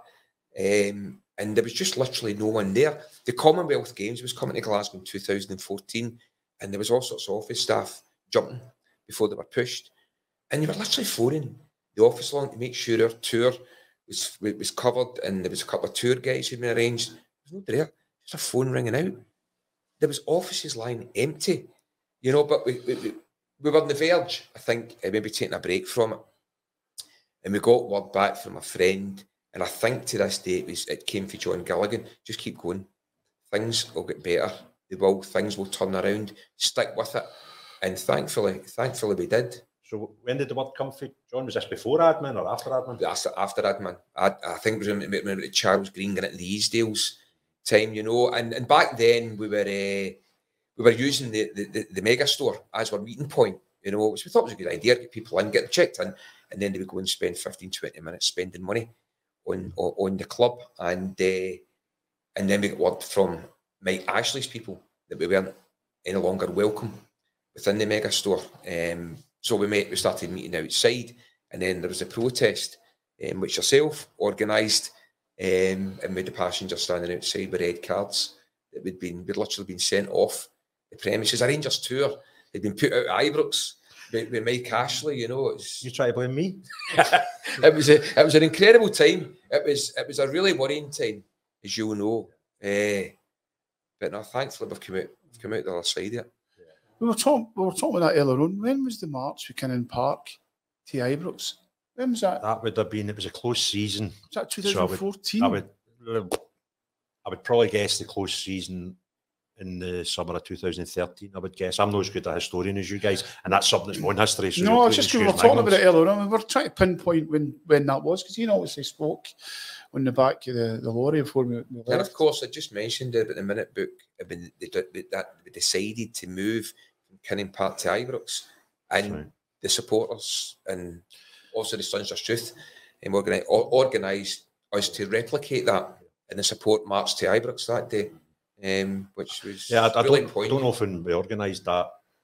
Um, and there was just literally no one there. The Commonwealth Games was coming to Glasgow in two thousand fourteen, and there was all sorts of office staff jumping before they were pushed. And you were literally phoning the office along to make sure our tour was, was covered, and there was a couple of tour guides who'd been arranged. No there, just a phone ringing out. There was offices lying empty, you know. But we, we we were on the verge, I think, of maybe taking a break from it, and we got word back from a friend, and I think to this day it was it came from John Gilligan. Just keep going, things will get better. They will, things will turn around. Stick with it, and thankfully, thankfully we did. So when did the word come for John? Was this before admin or after admin? After, after admin. I, I think it was when, when Charles Green got at the Easdales time, you know, and, and back then we were uh, we were using the, the, the, the mega store as our meeting point, you know, which we thought was a good idea, get people in, get them checked in, and then they would go and spend fifteen, twenty minutes spending money on on, on the club. And uh, and then we got word from Mike Ashley's people that we weren't any longer welcome within the mega store. Um, so we met, we started meeting outside, and then there was a protest, um, which yourself organised. Um, and with the passengers standing outside with red cards that we'd been, we'd literally been sent off the premises. A Rangers tour had been put out at Ibrox with, with Mike Ashley, you know. It's, you try to blame me? it was a, it was an incredible time. It was it was a really worrying time, as you'll know. Uh, but no, thankfully we've come out, we've come out the other side of it. We were talking, we were talking about that earlier on. When was the march for Kinnan Park to Ibrox? When was that? That would have been, it was a close season. Was that twenty fourteen? So I, would, I, would, I would probably guess the close season in the summer of two thousand thirteen, I would guess. I'm not as good a historian as you guys, and that's something that's more in history. So no, it's just because we were talking about it earlier on. We were trying to pinpoint when, when that was, because you obviously spoke on the back of the, the lorry before we, we left. And of course, I just mentioned it about the minute book, when they, they, that we decided to move from Kinnan Park to Ibrox, and right. the supporters and also the Sons of Truth and organise, organised us to replicate that in the support march to Ibrox that day, um, which was yeah, I, I really don't, poignant. don't know if when we organised that,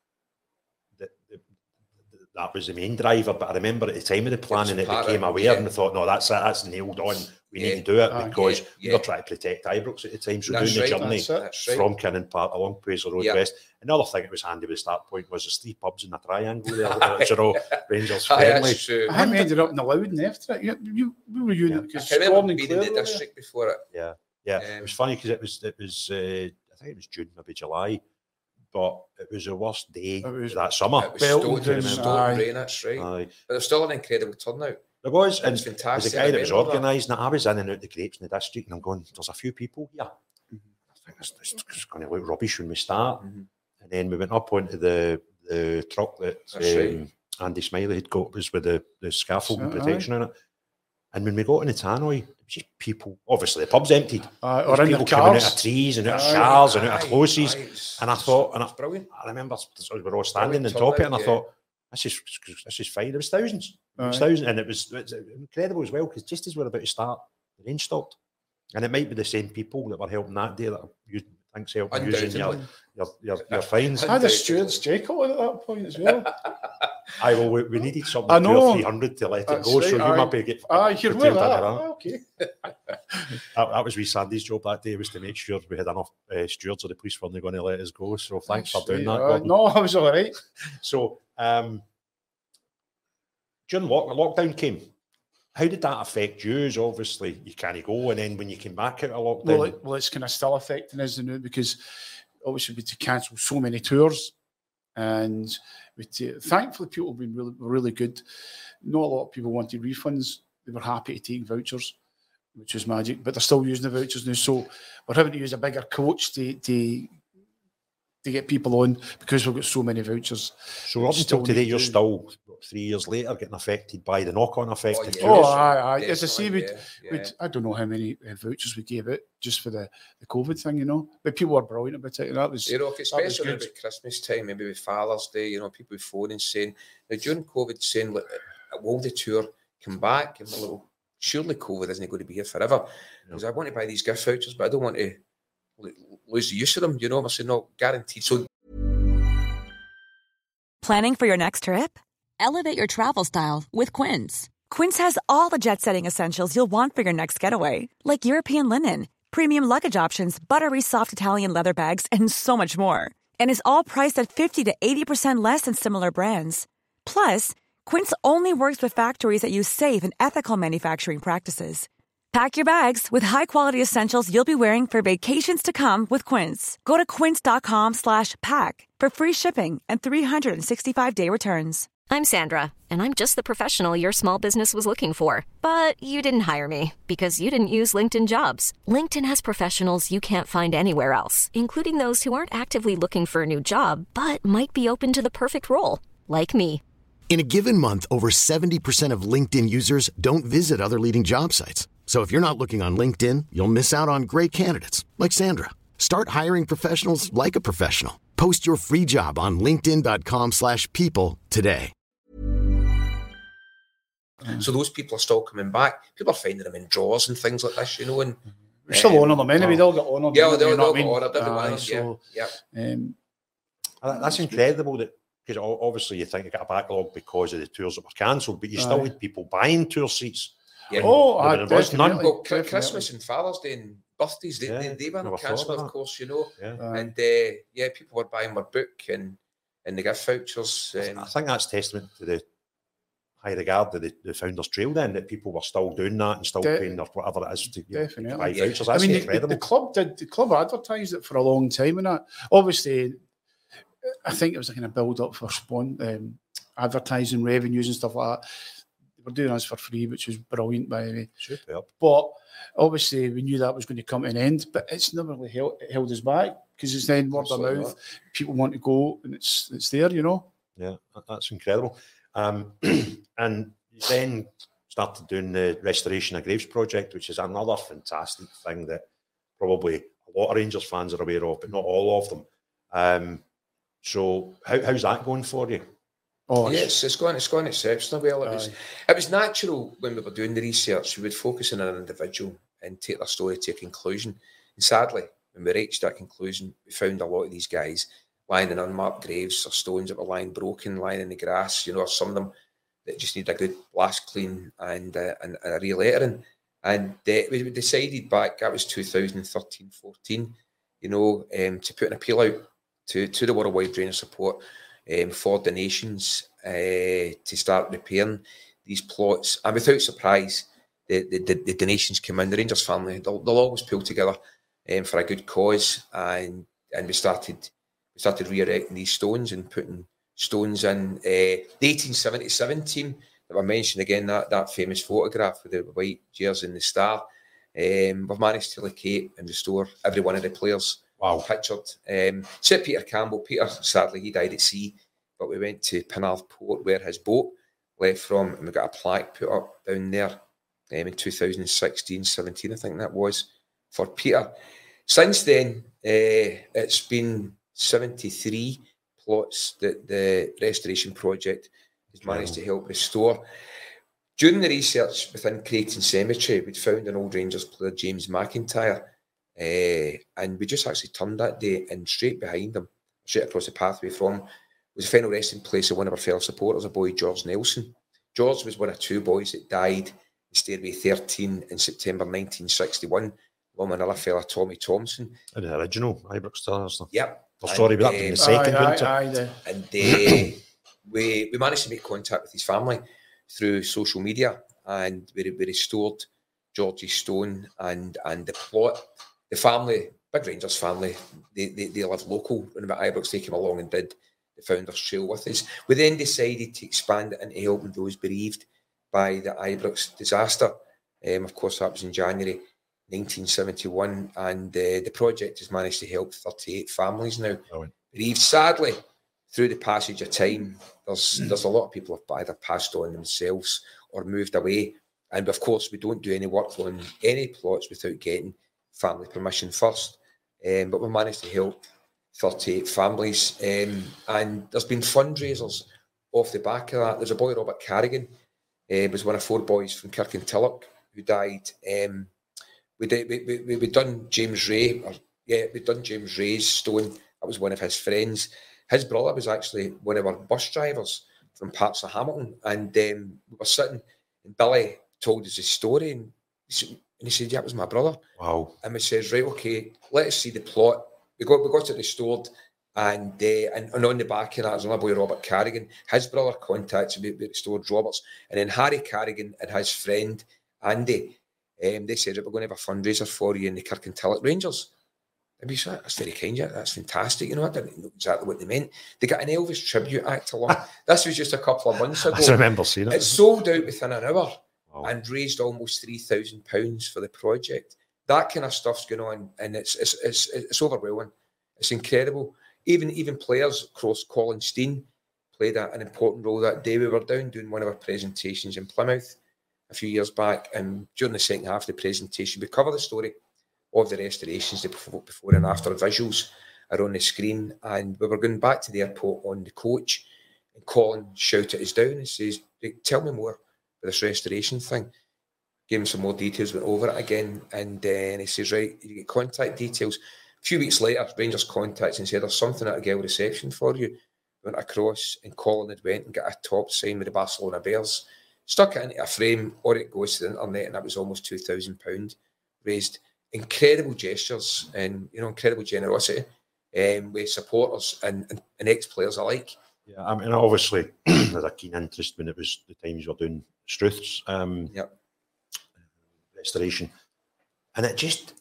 that, that, that was the main driver, but I remember at the time of the planning it, it became aware yeah. and we thought, no, that's that's nailed on. We yeah. need to do it uh, because yeah, yeah. we were trying to protect Ibrox at the time. So that's doing right, the journey right. from Kinnan Park along Paisley Road yeah. West. Another thing that was handy with the start point was there's three pubs in a triangle there, which are all Rangers friendly. I haven't ended up in the Loudon after it. You, you, we were you yeah. because I remember being in the district before it. Yeah, yeah. Um, it was funny because it was it was uh, I think it was June, maybe July, but it was the worst day it was, that summer. It was Stoke, Stoke rain, that's right. Aye. But there's still an incredible turnout. There was, it and was fantastic. The guy that was organising it, I was in and out the grapes in the district, and I'm going, there's a few people here. Mm-hmm. I think it's, it's, it's going to look rubbish when we start. Mm-hmm. And then we went up onto the, the truck that um, right. Andy Smiley had got was with the, the scaffold and protection on it. And when we got in the tannoy, it was just people. Obviously, the pub's emptied. Uh, or in people the cars. coming out of trees and out of cars and out of closes. Aye, and I thought, and I, brilliant. I remember we were all standing on top of it, and I yeah. thought, this is this is fine. There was thousands, there was thousands, and it was, it was incredible as well because just as we were about to start, the rain stopped, and it might be the same people that were helping that day that you think's helping using your your your, your fines. I had a steward's Jekyll at that point as well. I well, we, we needed something I know. two or three hundred to let it That's go, right. so you I, might be get. Ah, you're with that. that. Okay. that. That was wee Sandy's job that day, was to make sure we had enough uh, stewards of the police weren't going to let us go. So thanks That's for doing right. that. Uh, no, I was all right. So. Um, During lock, lockdown came, how did that affect you? Obviously, you can't go, and then when you came back out of lockdown, well, it, well it's kind of still affecting us now because obviously we had to cancel so many tours, and we to, thankfully people have been really really good. Not a lot of people wanted refunds; they were happy to take vouchers, which was magic, but they're still using the vouchers now. So we're having to use a bigger coach to to, to get people on because we've got so many vouchers. So up until today, you're still three years later getting affected by the knock-on effect. Oh, of yeah. oh aye, aye. As I say, we'd, yeah, yeah. we'd, I don't know how many uh, vouchers we gave out just for the, the COVID thing, you know. But people were brilliant about it. And that was, you know, especially about Christmas time, maybe with Father's Day, you know, people phoning saying, now during COVID, saying, look, will the tour come back? And we're like, well, surely COVID isn't going to be here forever. Because yeah. I want to buy these gift vouchers, but I don't want to lose the use of them, you know. I said, no, guaranteed. So, planning for your next trip? Elevate your travel style with Quince. Quince has all the jet-setting essentials you'll want for your next getaway, like European linen, premium luggage options, buttery soft Italian leather bags, and so much more. And is all priced at fifty to eighty percent less than similar brands. Plus, Quince only works with factories that use safe and ethical manufacturing practices. Pack your bags with high-quality essentials you'll be wearing for vacations to come with Quince. Go to quince.com slash pack for free shipping and three sixty-five day returns. I'm Sandra, and I'm just the professional your small business was looking for. But you didn't hire me because you didn't use LinkedIn Jobs. LinkedIn has professionals you can't find anywhere else, including those who aren't actively looking for a new job, but might be open to the perfect role, like me. In a given month, over seventy percent of LinkedIn users don't visit other leading job sites. So if you're not looking on LinkedIn, you'll miss out on great candidates like Sandra. Start hiring professionals like a professional. Post your free job on linkedin.com slash people today. So those people are still coming back. People are finding them in drawers and things like this, you know. And we're still um, honouring them anyway. They'll get honoured. Yeah, they'll, they'll get honoured. Uh, so, yeah, yeah. Um, that's incredible that, because obviously you think you got a backlog because of the tours that were cancelled, but you still had people buying tour seats. Yeah. Oh, I was none. Well, Christmas and Father's Day and birthdays, they, yeah, they, they weren't cancelled, of course, you know. Yeah. And uh, yeah, people were buying my book and, and the gift vouchers. Um, I think that's testament to the high regard that the, the Founders Trail then, that people were still doing that and still De- paying their whatever it is to, you know, to buy yeah. vouchers. That's I mean, incredible. The, the club did. The club advertised it for a long time, and that obviously, I think it was a kind of build up for spawn um, advertising revenues and stuff like that. They were doing us for free, which was brilliant, by the way. Superb. But obviously, we knew that was going to come to an end. But it's never really held, held us back because it's then word of mouth. Not. People want to go, and it's it's there, you know. Yeah, that's incredible. Um, and then started doing the Restoration of Graves project, which is another fantastic thing that probably a lot of Rangers fans are aware of, but not all of them. Um, so how, how's that going for you? Oh, yes, it's going, it's going exceptionally well. It was, it was natural when we were doing the research, we would focus on an individual and take their story to a conclusion. And sadly, when we reached that conclusion, we found a lot of these guys lying in unmarked graves or stones that were lying broken, lying in the grass, you know, or some of them that just need a good blast clean and, uh, and, and a re-lettering. And uh, we decided back, that was two thousand thirteen fourteen, you know, um, to put an appeal out to, to the Worldwide Drainage Support um, for donations uh, to start repairing these plots. And without surprise, the, the, the, the donations came in. The Rangers family, they'll, they'll always pull together um, for a good cause. And and we started we started re-erecting these stones and putting stones in. Uh, the eighteen seventy-seven team that I mentioned again, that, that famous photograph with the white jersey and the star, um, we've managed to locate and restore every one of the players. Wow. Pictured. Um, Sir Peter Campbell. Peter, sadly, he died at sea, but we went to Penarth Port where his boat left from, and we got a plaque put up down there um, in two thousand sixteen, seventeen, I think that was, for Peter. Since then, uh, it's been seventy-three plots that the restoration project has managed to help restore. During the research within Creighton Cemetery, we'd found an old Rangers player, James McIntyre, uh, and we just actually turned that day, and straight behind him, straight across the pathway from, was the final resting place of one of our fellow supporters, a boy, George Nelson. George was one of two boys that died in Stairway thirteen in September nineteen sixty-one, along with another fella, Tommy Thompson. And the original Ibrox Stars. Yep. Oh, sorry, but that being the second aye, winter. aye, aye, and uh, we we managed to make contact with his family through social media, and we, we restored George's stone and and the plot. The family, big Rangers family, they they, they live local in about Ibrox. They came along and did the Founders Trail with us. We then decided to expand it into helping those bereaved by the Ibrox disaster. Um, of course, that was in January nineteen seventy-one, and uh, the project has managed to help thirty-eight families now. Oh. Bereaved. Sadly, through the passage of time, there's there's a lot of people who have either passed on themselves or moved away. And of course, we don't do any work on any plots without getting family permission first. Um, but we managed to help thirty-eight families. Um, and there's been fundraisers off the back of that. There's a boy, Robert Carrigan, uh, was one of four boys from Kirkintilloch who died. Um, we did we we we done James Ray, or, yeah, we done James Ray's stone. That was one of his friends. His brother was actually one of our bus drivers from parts of Hamilton, and um, we were sitting, and Billy told us his story, and he said, and he said, "Yeah, it was my brother." Wow! And we says, "Right, okay, let us see the plot." We got we got it restored, and uh, and, and on the back of that was another boy, Robert Carrigan. His brother contacted me, we restored Roberts, and then Harry Carrigan and his friend Andy, um, they said that we're going to have a fundraiser for you in the Kirkintilloch Rangers. And we said, "That's very kind, yeah, that's fantastic." You know, I didn't know exactly what they meant. They got an Elvis tribute act along. This was just a couple of months ago. I remember seeing it. It sold out within an hour. Wow. And raised almost three thousand pounds for the project. That kind of stuff's going on, and it's it's it's it's overwhelming. It's incredible. Even even players across Colin Steen played a, an important role that day. We were down doing one of our presentations in Plymouth a few years back, and during the second half of the presentation, we cover the story of the restorations, the before, before and after visuals are on the screen, and we were going back to the airport on the coach, and Colin shouted us down and says, "Tell me more about this restoration thing." Gave him some more details, went over it again, and then he says, "Right, you get contact details." A few weeks later, Rangers contacts and said, "There's something at a girl reception for you." Went across, and Colin had went and got a top signed with the Barcelona Bears, stuck it into a frame, or it goes to the internet, and that was almost two thousand pounds raised. Incredible gestures and, you know, incredible generosity um, with supporters and, and, and ex-players alike. Yeah, I mean, obviously, there's a keen interest when it was the times you were doing Struth's um, yep. restoration. And it just,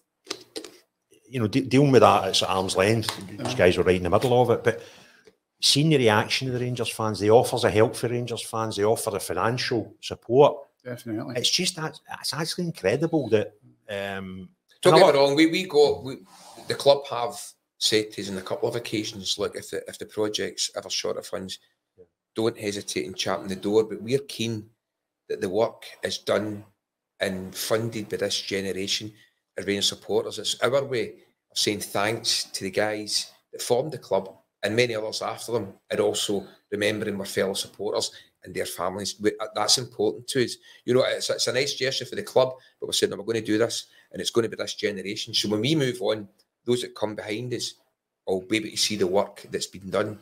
you know, de- dealing with that at arm's length, these guys were right in the middle of it, but seeing the reaction of the Rangers fans, the offers of help for Rangers fans, the offer of financial support. Definitely. It's just, that it's actually incredible that... Um, Don't get me wrong, we, we go, we, the club have said to us on a couple of occasions, look, if the, if the project's ever short of funds, yeah. don't hesitate in champing the door, but we're keen that the work is done and funded by this generation of Rangers supporters. It's our way of saying thanks to the guys that formed the club and many others after them, and also remembering our fellow supporters and their families. That's important to us. You know, it's, it's a nice gesture for the club, but we're saying, no, we're going to do this, and it's going to be this generation. So when we move on, those that come behind us will be able to see the work that's been done,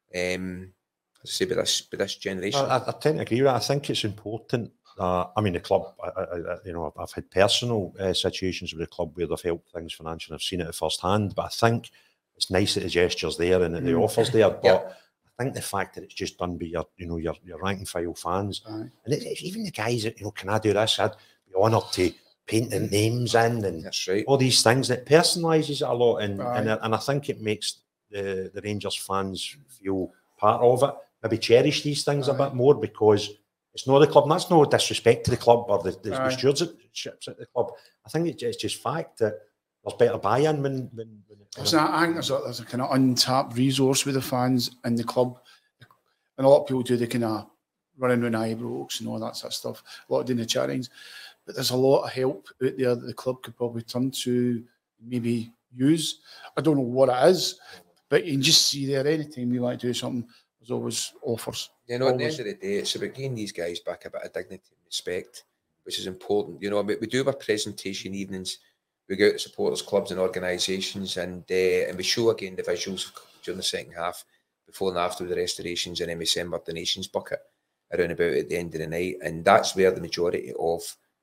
um, as I say, by this, by this generation. I, I tend to agree with that. I think it's important. Uh, I mean, the club, I, I, you know, I've had personal uh, situations with the club where they've helped things financially. I've seen it at first hand, but I think it's nice that the gesture's there and that the mm. offer's there. But yeah. I think the fact that it's just done by your, you know, your, your rank and file fans, Aye. and it, it's even the guys that, you know, can I do this? I'd be honoured to paint the names in, and That's right. all these things that personalises it a lot, and and, and I think it makes the, the Rangers fans feel part of it. Maybe cherish these things Aye. a bit more, because it's not the club, and that's no disrespect to the club or the, the, the stewardships at the club. I think it's, it's just fact that there's better buy-in when... when, when it, so I think there's a, there's a kind of untapped resource with the fans in the club. And a lot of people do the kind of running around Ibrox and all that sort of stuff, a lot of doing the charities. But there's a lot of help out there that the club could probably turn to, maybe use. I don't know what it is, but you can just see there, anytime we want to do something, there's always offers. You know, always. At the end of the day, it's about giving these guys back a bit of dignity and respect, which is important. You know, we, we do our presentation evenings. We go out to supporters, clubs and organisations, and uh, and we show again the visuals during the second half, before and after the restorations, and then we send up the Nations bucket around about at the end of the night, and that's where the majority of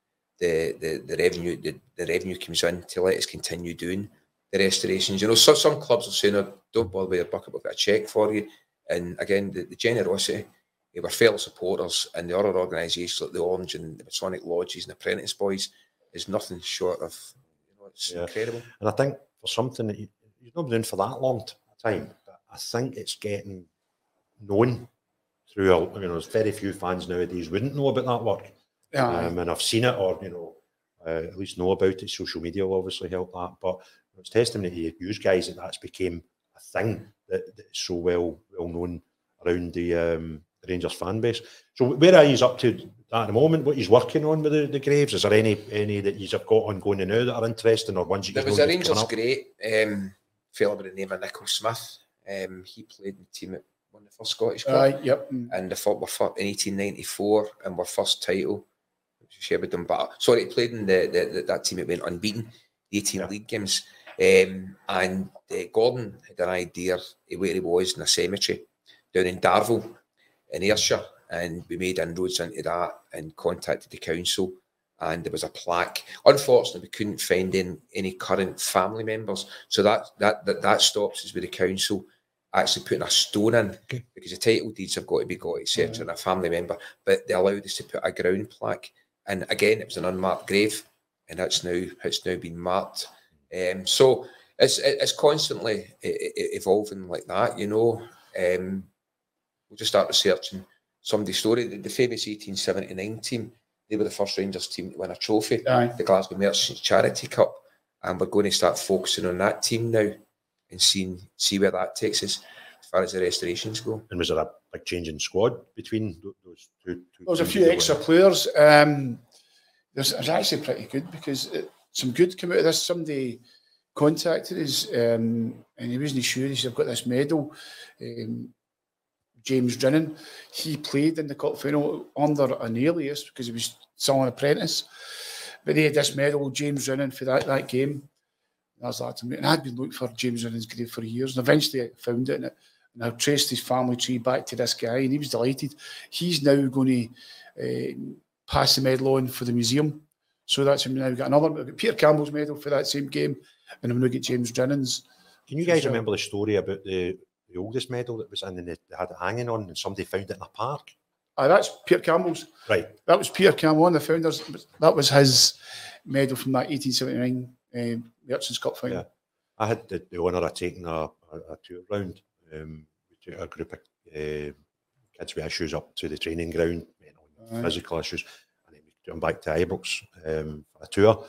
the the, the revenue the, the revenue comes in to let us continue doing the restorations. You know, so some clubs will say, "No, don't bother with your bucket, we've got a cheque for you." And again, the, the generosity of our fellow supporters and the other organisations like the Orange and the Masonic Lodges and the Apprentice Boys is nothing short of, you know, it's yeah. incredible. And I think for something that you, you've not been doing for that long time, but I think it's getting known through, a, you know, there's very few fans nowadays wouldn't know about that work. Yeah. Um, and I've seen it, or, you know, uh, at least know about it. Social media will obviously help that, but it's testimony to you guys that that's became a thing that, that is so well well known around the, um, the Rangers fan base. So where are you up to at the moment? What he's working on with the, the Graves? Is there any any that you've got ongoing now that are interesting, or ones you There was a Rangers great um, fellow by the name of Nicol Smith. Um, he played in the team at won the first Scottish Cup. Uh, yep. And they fought were in eighteen ninety-four and were first title. Shared with them, but sorry, he played in the, the, the that team that went unbeaten, the eighteen yeah. league games. Um, and uh, Gordon had an idea of where he was in a cemetery down in Darvel in Ayrshire, and we made inroads into that and contacted the council, and there was a plaque. Unfortunately, we couldn't find in, any current family members, so that that that, that stops us with the council actually putting a stone in, okay. because the title deeds have got to be got, et cetera, mm-hmm. and a family member, but they allowed us to put a ground plaque. And again, it was an unmarked grave, and that's now it's now been marked. Um, so it's it's constantly evolving like that, you know. Um, we'll just start researching somebody's story. The, the famous eighteen seventy-nine team, they were the first Rangers team to win a trophy, Aye. the Glasgow Merchants Charity Cup, and we're going to start focusing on that team now and seeing see where that takes us as far as the restorations go. And was there a big change in squad between those two? two there was a few extra players. Um, there's, there's actually pretty good because it, some good came out of this. Somebody contacted us um, and he wasn't sure. He said, I've got this medal. Um, James Drinnan, he played in the cup final under an alias because he was still an apprentice. But they had this medal, James Drinnan, for that, that game. And I was like, and I'd been looking for James Drinnan's grave for years. And eventually I found it. And, it, and I traced his family tree back to this guy. And he was delighted. He's now going to uh, pass the medal on for the museum. So that's him now. We've got another, we've got Peter Campbell's medal for that same game. And I'm going to get James Drinnan's. Can you guys remember the story about the, the oldest medal that was in and they had it hanging on and somebody found it in a park? Ah, that's Peter Campbell's. Right. That was Peter Campbell, one of the founders. That was his medal from that eighteen seventy-nine um, Merchants Cup final. Yeah. I had the, the honour of taking a, a, a tour round. Um, we took a group of uh, kids with issues up to the training ground, you know, right. physical issues, and then we took them back to Ibrox um, for a tour.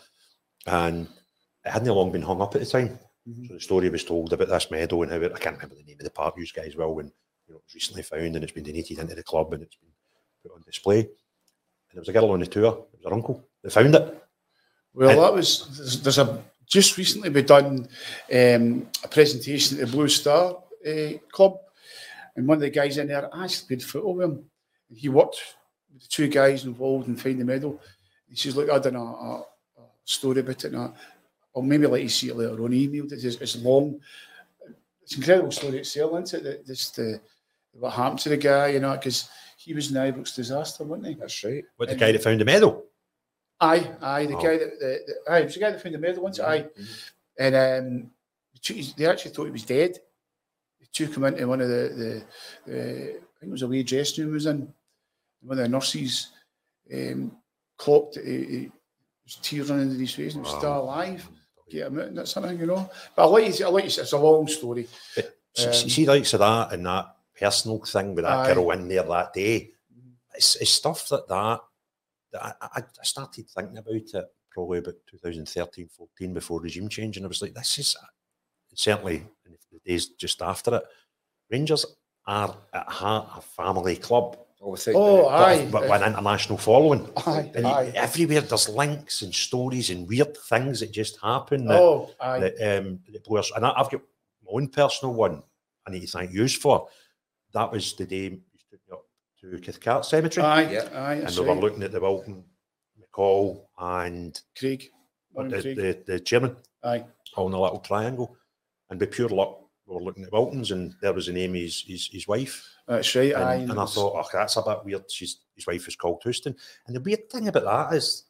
And it hadn't long been hung up at the time. Mm-hmm. So the story was told about this medal and how it, I can't remember the name of the park, you guys will, when you know, it was recently found and it's been donated into the club and it's been put on display. And there was a girl on the tour, it was her uncle, that found it. Well, and that was, there's, there's a, just recently we done um, a presentation at the Blue Star uh, Club, and one of the guys in there actually played football with him. And he worked with the two guys involved in finding the medal. He says, look, I done a, a, a story about it, and I, I'll maybe let you see it later on, emailed it. It's, it's long. It's an incredible story itself, isn't it? Just the, what happened to the guy, you know, because he was in Ibrox disaster, wasn't he? That's right. What, the and, guy that found the medal? Aye, aye, the oh. guy that, the, the, aye, it was the guy that found the medal once, mm-hmm. aye. And um, they actually thought he was dead. They took him into one of the, the, the I think it was a wee dressing room he was in. One of the nurses um, clocked it. He, he was tears running into his face and he was wow. still alive. Get him out and that's something, you know. But I like you, I like you, it's a long story. But um, see, likes of that and that personal thing with that aye. girl in there that day. It's, it's stuff like that. that I, I started thinking about it probably about two thousand thirteen, fourteen before regime change, and I was like, this is certainly in the days just after it. Rangers are at heart a family club. Oh, aye. But with an international following. Aye, and aye. Everywhere there's links and stories and weird things that just happen. That, oh, aye. That, um, that players, and I, I've got my own personal one I need to thank you for. That was the day you took me up to Cathcart Cemetery. Aye, yeah, aye. And we were looking at the Wilton, McCall and Craig. The, Craig. The, the chairman. Aye. All in a little triangle. And by pure luck, we were looking at Wilton's and there was the name of his, his, his wife. That's right, and, aye. And I thought, oh, that's a bit weird. She's, his wife is called Houston. And the weird thing about that is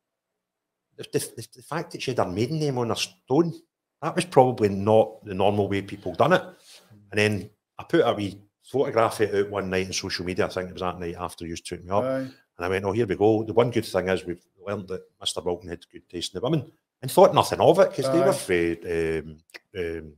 the, the, the fact that she had her maiden name on her stone, that was probably not the normal way people done it. And then I put a wee photograph of it out one night on social media. I think it was that night after you took me up. Aye. And I went, oh, here we go. The one good thing is we've learned that Mister Wilton had good taste in the women and thought nothing of it because they were for um, um,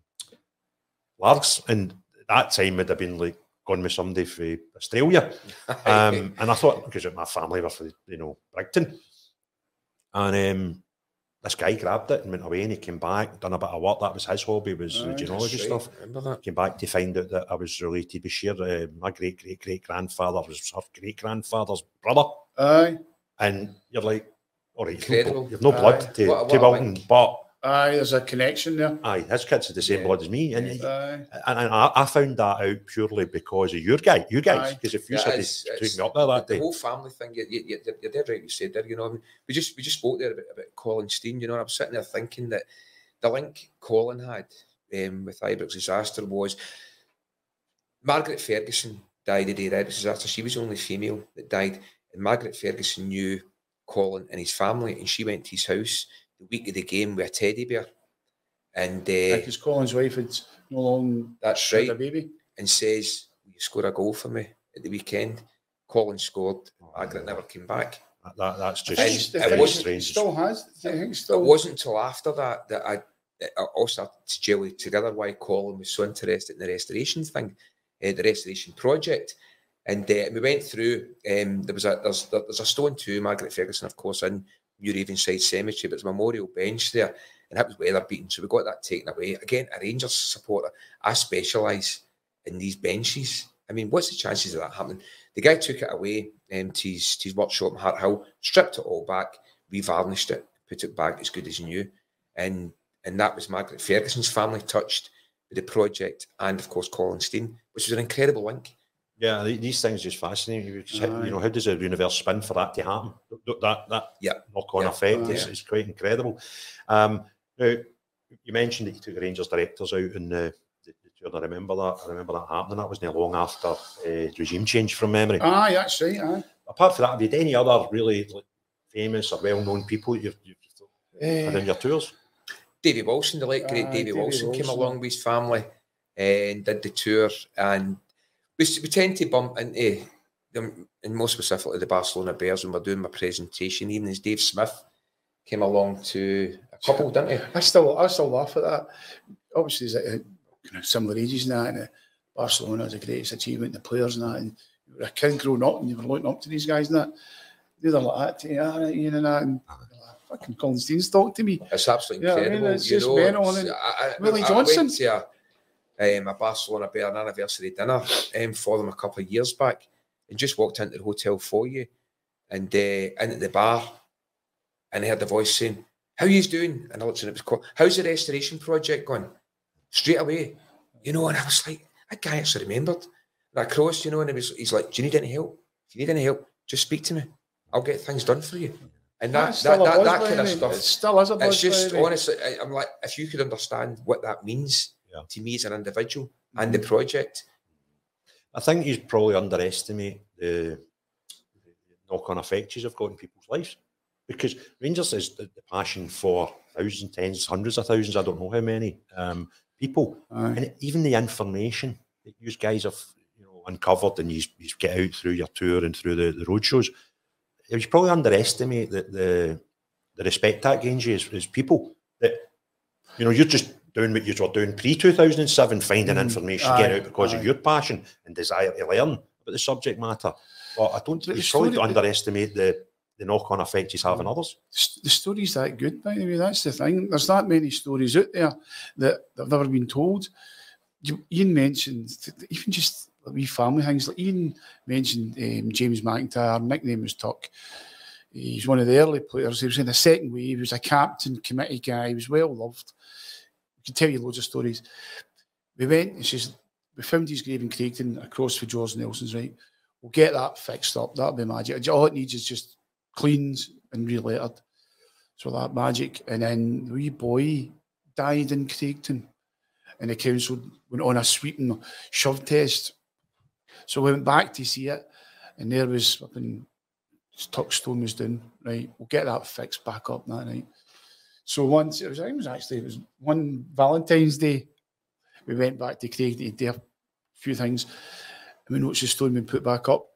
Largs. And at that time would have been like gone with somebody from Australia. um, and I thought, because my family were from, you know, Brigton. And um, this guy grabbed it and went away, and he came back, done a bit of work. That was his hobby, was Aye, the genealogy right. stuff. Remember that? Came back to find out that I was related with Sheer. Uh, my great great great grandfather was her great grandfather's brother. Aye. And you're like, all right, Incredible. you've no, you've no blood Aye. to, What a- to what a Wilton, link. but Aye, there's a connection there. aye, his kids are the same Yeah. blood as me. And, Aye. and, and I, I found that out purely because of your guy, you guys. Aye. Because if you Yeah, said it's- to it's- took me up there that the day, whole family thing, you, you, you, you're dead right. You said there, you know. I mean, we just we just spoke there about, about Colin Steen. You know, and I was sitting there thinking that the link Colin had um, with Ibrox disaster was Margaret Ferguson died the day of the Ibrox disaster. She was the only female that died, and Margaret Ferguson knew Colin and his family, and she went to his house the week of the game with a teddy bear, and uh, Because Colin's wife had no long that's had right. a baby. And says, "Will you score a goal for me at the weekend?" Colin scored. Margaret never came back. that, that, that's I just think it's- the it thing wasn't- is, strange. it still has. I think it's It still. wasn't until after that that I, that I all started to gel it together why Colin was so interested in the restoration thing, uh, the restoration project. And uh, we went through, um, there was a there's, there's a stone to Margaret Ferguson, of course, in Muir Avonside Cemetery, but there's a memorial bench there, and that was weather beaten, so we got that taken away. Again, a Rangers supporter, I specialise in these benches. I mean, what's the chances of that happening? The guy took it away um, to, his, to his workshop in Hart Hill, stripped it all back, revarnished it, put it back as good as new. And and that was Margaret Ferguson's family touched with the project, and of course Colin Steen, which was an incredible link. Yeah, th- these things just fascinate me. Because, Aye. you know, how does the universe spin for that to happen? Th- That that Yeah. knock-on Yeah. effect Aye. is, is quite incredible. Um, now, you mentioned that you took the Rangers directors out in the, the, the tour. I remember that. I remember that happening. That wasn't long after uh, regime change, from memory. Aye, that's right. Aye. Apart from that, have you had any other really like, famous or well-known people you've, you've had Eh, on your tours? Davy Wilson, the late great Aye, Davy Davy Wilson, came Wilson. along with his family and did the tour. And we, we tend to bump into them, and more specifically the Barcelona Bears, when we're doing my presentation. Even as Dave Smith came along to a couple, didn't he? I still, I still laugh at that. Obviously, it's like, uh, kind of similar ages and that. And uh, Barcelona is the greatest achievement, the players and that. And you were a kid growing up, and you were looking up to these guys and that. They're like that to you, ah, Ian and that. And like, fucking Colin Steen's talk to me. It's absolutely Yeah, I mean, incredible. it's you just know, mental, it's- and I, I, Willie I, Johnson. I went to a, um, a Barcelona Bear anniversary dinner um, for them a couple of years back, and just walked into the hotel foyer and uh, in at the bar, and I heard the voice saying, "How you doing?" And I looked and it was called, "How's the restoration project going?" Straight away, you know, and I was like, that guy actually remembered. And I crossed, you know, and he was, he's like, "Do you need any help? If you need any help, just speak to me. I'll get things done for you." And that, That's that, still a that, buzz, that kind of baby. stuff. It still is a buzz, It's just, baby. honestly, I, I'm like, if you could understand what that means Yeah. to me as an individual and the project. I think you probably underestimate the, the knock-on effects you've got in people's lives. Because Rangers is the, the passion for thousands, tens, hundreds of thousands, I don't know how many um, people. Aye. And even the information that you guys have you know, uncovered and you, you get out through your tour and through the, the road shows, you probably underestimate the, the, the respect that gains you as, as people. That, you know, you're just doing what you were doing pre two thousand seven, finding information, Aye, getting out because aye. of your passion and desire to learn about the subject matter. But I don't, But you the probably story- underestimate the, the knock-on effect you have on others. S- the story's that good, by the way. That's the thing. There's that many stories out there that have never been told. You, Ian mentioned th- th- even just like wee family things. Like Ian mentioned um, James McIntyre, nickname was Tuck. He's one of the early players. He was in the second wave. He was a captain, committee guy. He was well loved. I can tell you loads of stories. We went, and says, we found his grave in Craigton across for George Nelson's, right? We'll get that fixed up. That'll be magic. All it needs is just cleaned and relettered. So that magic. And then the wee boy died in Craigton. And the council went on a sweeping shove test. So we went back to see it. And there was flipping Tuckstone was down. Right, we'll get that fixed back up that night. So once it was, I think it was actually it was one Valentine's Day. We went back to Craig to do a few things. And we noticed the stone been put back up.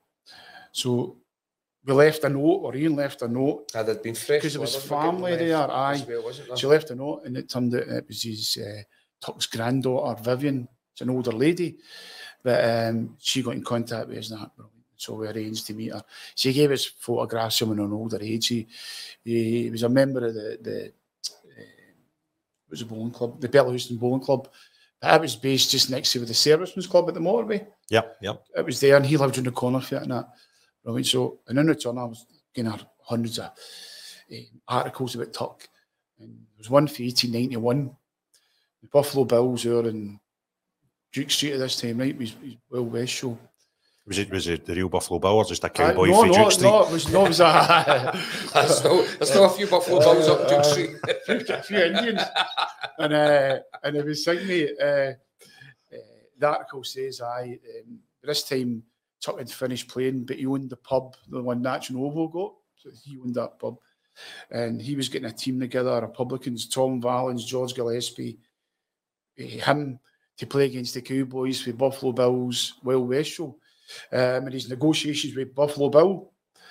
So we left a note, or Ian left a note. Had it been fresh? Because it was weather, we're getting family left there, as aye. well, wasn't there? She left a note, and it turned out it was his uh, Tuck's granddaughter, Vivian. It's an older lady. But um, she got in contact with us and that. So we arranged to meet her. She gave us photographs of him in an older age. He, he, he was a member of the, the uh, what was the bowling club? The Bellahouston Bowling Club. I was based just next to the Servicemen's Club at the motorway. Yep, yep. It was there, and he lived in the corner for it and that. Right, so, and in return, I was getting hundreds of uh, articles about Tuck. And there was one for eighteen ninety-one. The Buffalo Bills were in Duke Street at this time, right? It was, it was Wild West show. Was it was it the real Buffalo Bill or just a cowboy uh, no, from no, Duke Street? No, it was no, it was a. there's, still, there's still a few Buffalo Bills up Duke Street. a, few, a few Indians, and uh, and it was saying me. Uh, uh, the article says, "I um, this time Tuck had finished playing, but he owned the pub, the one National Oval got. So he owned that pub, and he was getting a team together: Republicans, Tom Valens, George Gillespie, uh, him to play against the Cowboys with Buffalo Bills Wild West show." Um, and his negotiations with Buffalo Bill.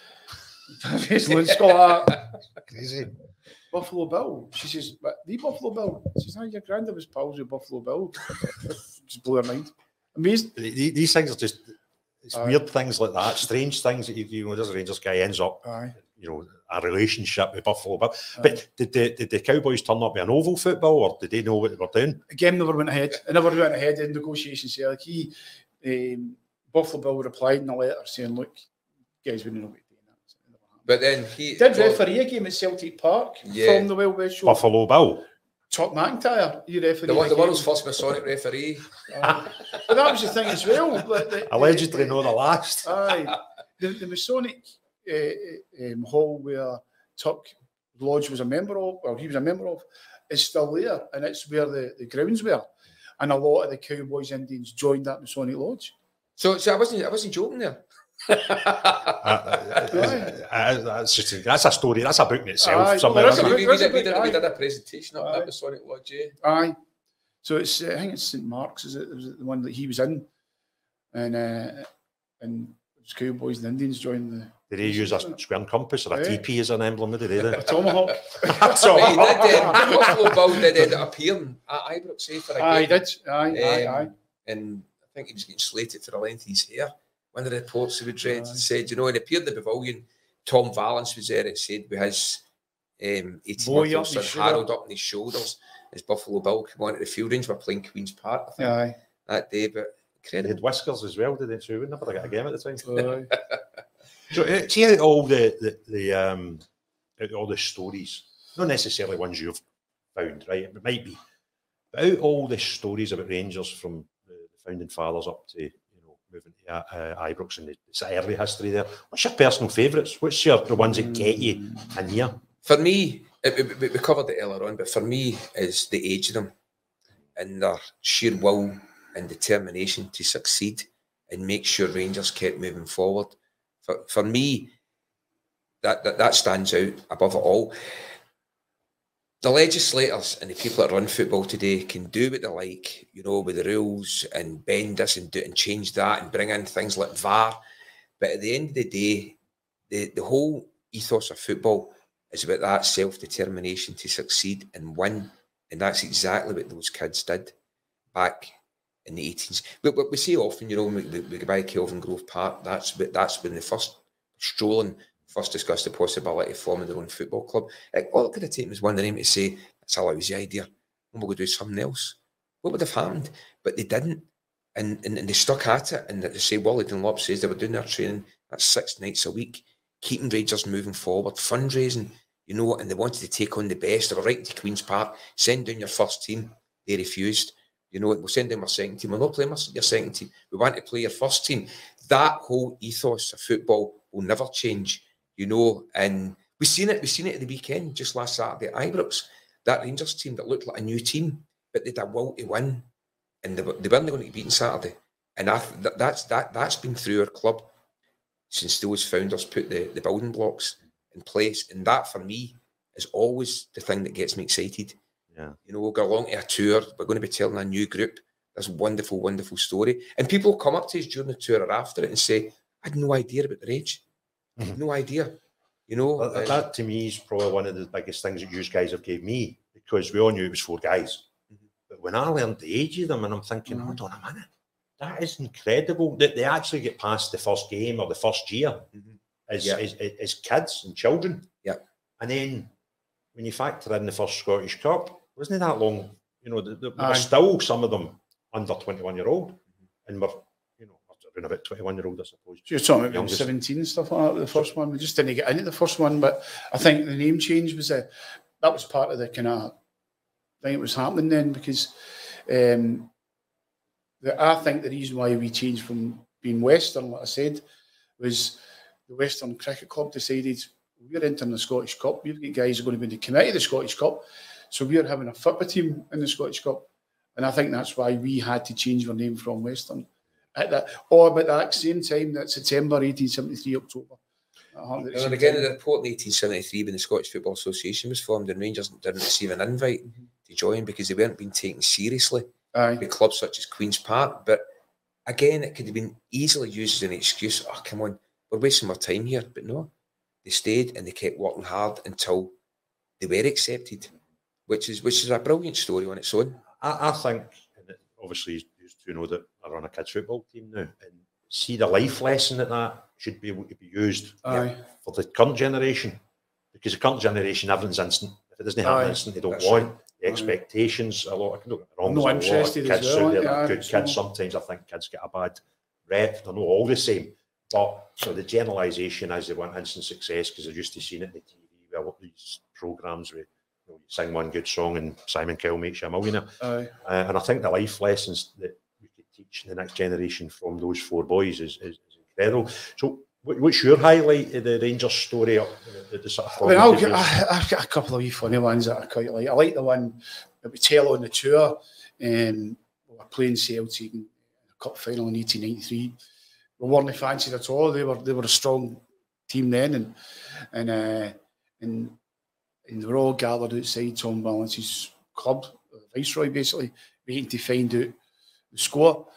Crazy. Buffalo Bill. She says, but the Buffalo Bill. She says, oh, your granddad was pals with Buffalo Bill. Just blew her mind. Amazing. These things are just it's Aye. weird things like that, strange things that you, you know, this Rangers guy ends up, Aye. you know, a relationship with Buffalo Bill. Aye. But did the, did the Cowboys turn up with an oval football, or did they know what they were doing? Again, never went ahead. I never went ahead in negotiations. Yeah, like he, um, Buffalo Bill replied in a letter saying, look, guys, we don't know what you're doing. But then he did referee a game at Celtic Park yeah. from the Wild West show. Buffalo Bill. Tuck McIntyre, he refereed. The, the world's first Masonic referee. Uh, but that was the thing as well. But the, Allegedly, the, no, the last. Aye. The, the Masonic uh, um, hall where Tuck Lodge was a member of, or he was a member of, is still there. And it's where the, the grounds were. And a lot of the Cowboys Indians joined that Masonic Lodge. So, so I wasn't, I wasn't joking there. uh, uh, uh, that's, just a, that's a story. That's a book in itself. Aye, somewhere. Well, we, we, we, did, we, did, we did a presentation up at the Masonic Lodge. Yeah. Aye. So it's uh, I think it's Saint Mark's. Is it? Was it the one that he was in? And uh, and it was Cowboys and Indians joined the. Did he use a square and compass or a yeah. teepee as an emblem? Did he? A tomahawk. Tomahawk. He did. Um, Buffalo Bill did end up appearing at Ibrox eh, for a game. Aye, he did. Aye, um, aye, aye. And I think he was getting slated for the length of his hair. One of the reports he would read said, you know, and it appeared in the pavilion, Tom Valens was there, it said, with his um, eighteen-month-old son Harold up on his shoulders, as Buffalo Bill came on to the field range, were playing Queen's Park, I think, aye. that day, but incredible. They had whiskers as well, did they? So we would never get a game at the time. So, uh, see out all the, the, the um, out all the stories, not necessarily ones you've found, right? It might be, but out all the stories about Rangers from the founding fathers up to moving to uh, Ibrox and the, the early history there. What's your personal favourites? What's your the ones that get you in here? For me, it, we, we covered it earlier on, but for me, is the age of them and their sheer will and determination to succeed and make sure Rangers kept moving forward. For for me, that that, that stands out above it all. The legislators and the people that run football today can do what they like, you know, with the rules and bend this and do and change that and bring in things like V A R. But at the end of the day, the, the whole ethos of football is about that self-determination to succeed and win. And that's exactly what those kids did back in the eighteens. But we, we say often, you know, we, we go by Kelvin Grove Park, that's, that's when the first strolling first discussed the possibility of forming their own football club. Like, all it could have taken was one of them to say, that's a lousy idea, and we'll go do something else. What would have happened? But they didn't. And, and, and they stuck at it. And they say, Wally Dunlop says they were doing their training, that's six nights a week, keeping Rangers moving forward, fundraising, you know, and they wanted to take on the best. They were writing to Queen's Park, send down your first team. They refused. You know, we'll send down our second team. We'll not play your second team. We want to play your first team. That whole ethos of football will never change. You know, and we've seen it, we've seen it at the weekend, just last Saturday at Ibrox. That Rangers team that looked like a new team, but they had a will to win. And they, they weren't going to get beaten Saturday. And I, that, that's that, that's been through our club since those founders put the, the building blocks in place. And that, for me, is always the thing that gets me excited. Yeah. You know, we'll go along to a tour. We're going to be telling a new group this wonderful, wonderful story. And people come up to us during the tour or after it and say, I had no idea about the age. Mm-hmm. No idea, you know. That, that to me is probably one of the biggest things that you guys have gave me, because we all knew it was four guys. Mm-hmm. But when I learned the age of them, and I'm thinking, mm-hmm. hold on a minute, that is incredible that they actually get past the first game or the first year mm-hmm. as, yeah. as, as as kids and children. Yeah. And then when you factor in the first Scottish Cup, wasn't it that long? You know, there were still some of them under twenty-one year old, mm-hmm. and we're, you know, around about twenty-one year old, I suppose. You're talking about seventeen and stuff like that, the first one. We just didn't get into the first one, but I think the name change was a, that was part of the kind of thing that was happening then, because um, the, I think the reason why we changed from being Western, like I said, was the Western Cricket Club decided we're entering the Scottish Cup. We've got guys who are going to be in the committee of the Scottish Cup. So we're having a football team in the Scottish Cup. And I think that's why we had to change our name from Western. At that, or about that same time, that September eighteen seventy-three, October. And again, in the report in eighteen seventy-three, when the Scottish Football Association was formed, and Rangers didn't receive an invite mm-hmm. to join because they weren't being taken seriously Aye. by clubs such as Queen's Park. But again, it could have been easily used as an excuse. Oh, come on, we're wasting our time here. But no, they stayed and they kept working hard until they were accepted, which is which is a brilliant story on its own. I, I think, and obviously, you two know that I run a kids' football team now, and see the life lesson that that should be able to be used Aye. for the current generation, because the current generation, everything's instant. If it doesn't happen Aye. instant, they don't That's want right. the expectations. Aye. A lot, I can don't get me wrong. No there's a lot of interested kids as well, out there yeah, that are good so. kids. Sometimes I think kids get a bad rep. They're not all the same. But so the generalisation is they want instant success because they're used to seeing it on the T V. Well, these programmes where you know, you sing one good song and Simon Cowell makes you a millionaire. Aye. Uh, and I think the life lessons that we could teach the next generation from those four boys is, is, is incredible. So, what, what's your highlight of the Rangers story? Up, the, the sort of I mean, I'll get, I, I've got a couple of wee funny ones that I quite like. I like the one that we tell on the tour. Um, we were playing Celtic in the cup final in eighteen ninety-three. We weren't fancied at all. They were they were a strong team then, and and uh, and. And they were all gathered outside Tom Balance's club, Viceroy, basically, waiting to find out the score.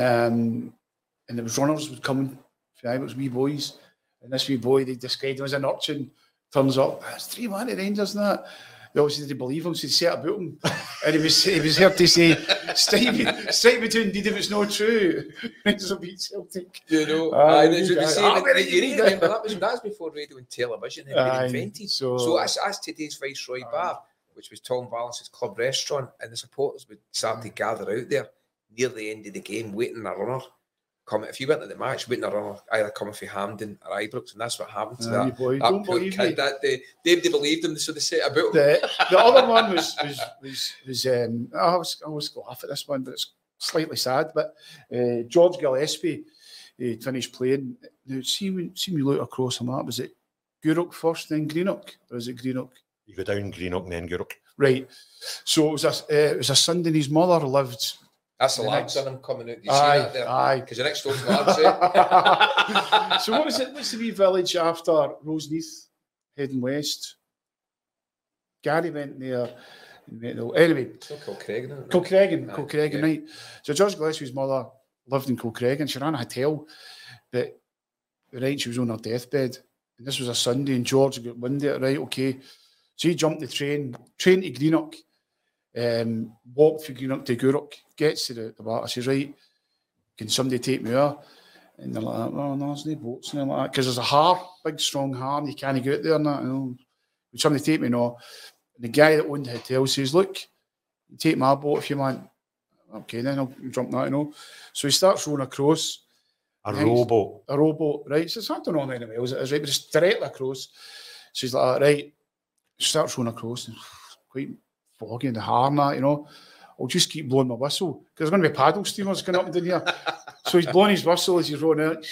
Um, and there was runners would come, it was wee boys. And this wee boy, they described him as an urchin, turns up, it's three man at Rangers and that. They obviously didn't believe him, so they set about him. And he was he was here to say, strike, strike me to indeed if it's not true. Rangers will beat Celtic. You know, uh, uh, you, you, say, ah, you, you need to remember that was, that was before radio and television had Aye, been invented. So, so as, as today's Viceroy aye. Bar, which was Tom Balance's club restaurant, and the supporters would start to gather out there near the end of the game, waiting a runner. Come, if you went to the match, waiting a runner either coming from Hamden or Ibrox, and that's what happened to Aye, that, boy, that don't poor believe kid me. that day. They, they believed him, so they set about him. The, the other one was was was, was um, I always I always laugh at this one, but it's slightly sad. But uh, George Gillespie, he finished playing. Now, see when see me look across the map. Was it Gourock first, then Greenock, or was it Greenock? You go down Greenock and then Gourock. Right. So it was a uh, it was a Sunday. And his mother lived. That's the the lads next- in him coming out. You see Aye, that there? aye. Because the next door's the lads, eh? So what was it? What's the wee village after Roseneath, heading west? Gary went there. and went there. Anyway, It's not Kilcreggan, isn't it? Kilcreggan, Aye, Kilcreggan, yeah. right. So George Gillespie's mother lived in Kilcreggan. She ran a hotel, but right, she was on her deathbed. And this was a Sunday, and George got wind of it, right, okay. So he jumped the train, train to Greenock, um, walked from Greenock to Gourock, gets to the, the water, says, right, can somebody take me there? And they're like, well, no, there's no boats and all like that. Because there's a har, big strong har, and you can't go out there and that. You know. Would somebody take me? No. And the guy that owned the hotel says, look, you take my boat if you want. Okay, then I'll jump that, you know. So he starts rowing across. A And he's- rowboat. A rowboat, right. So it's, I don't know how many miles it is, right, but it's directly across. So he's like, right, starts rowing across, and quite foggy in the har and that, you know. I'll just keep blowing my whistle, because there's going to be paddle steamers going up and down here. So he's blowing his whistle as he's rowing out.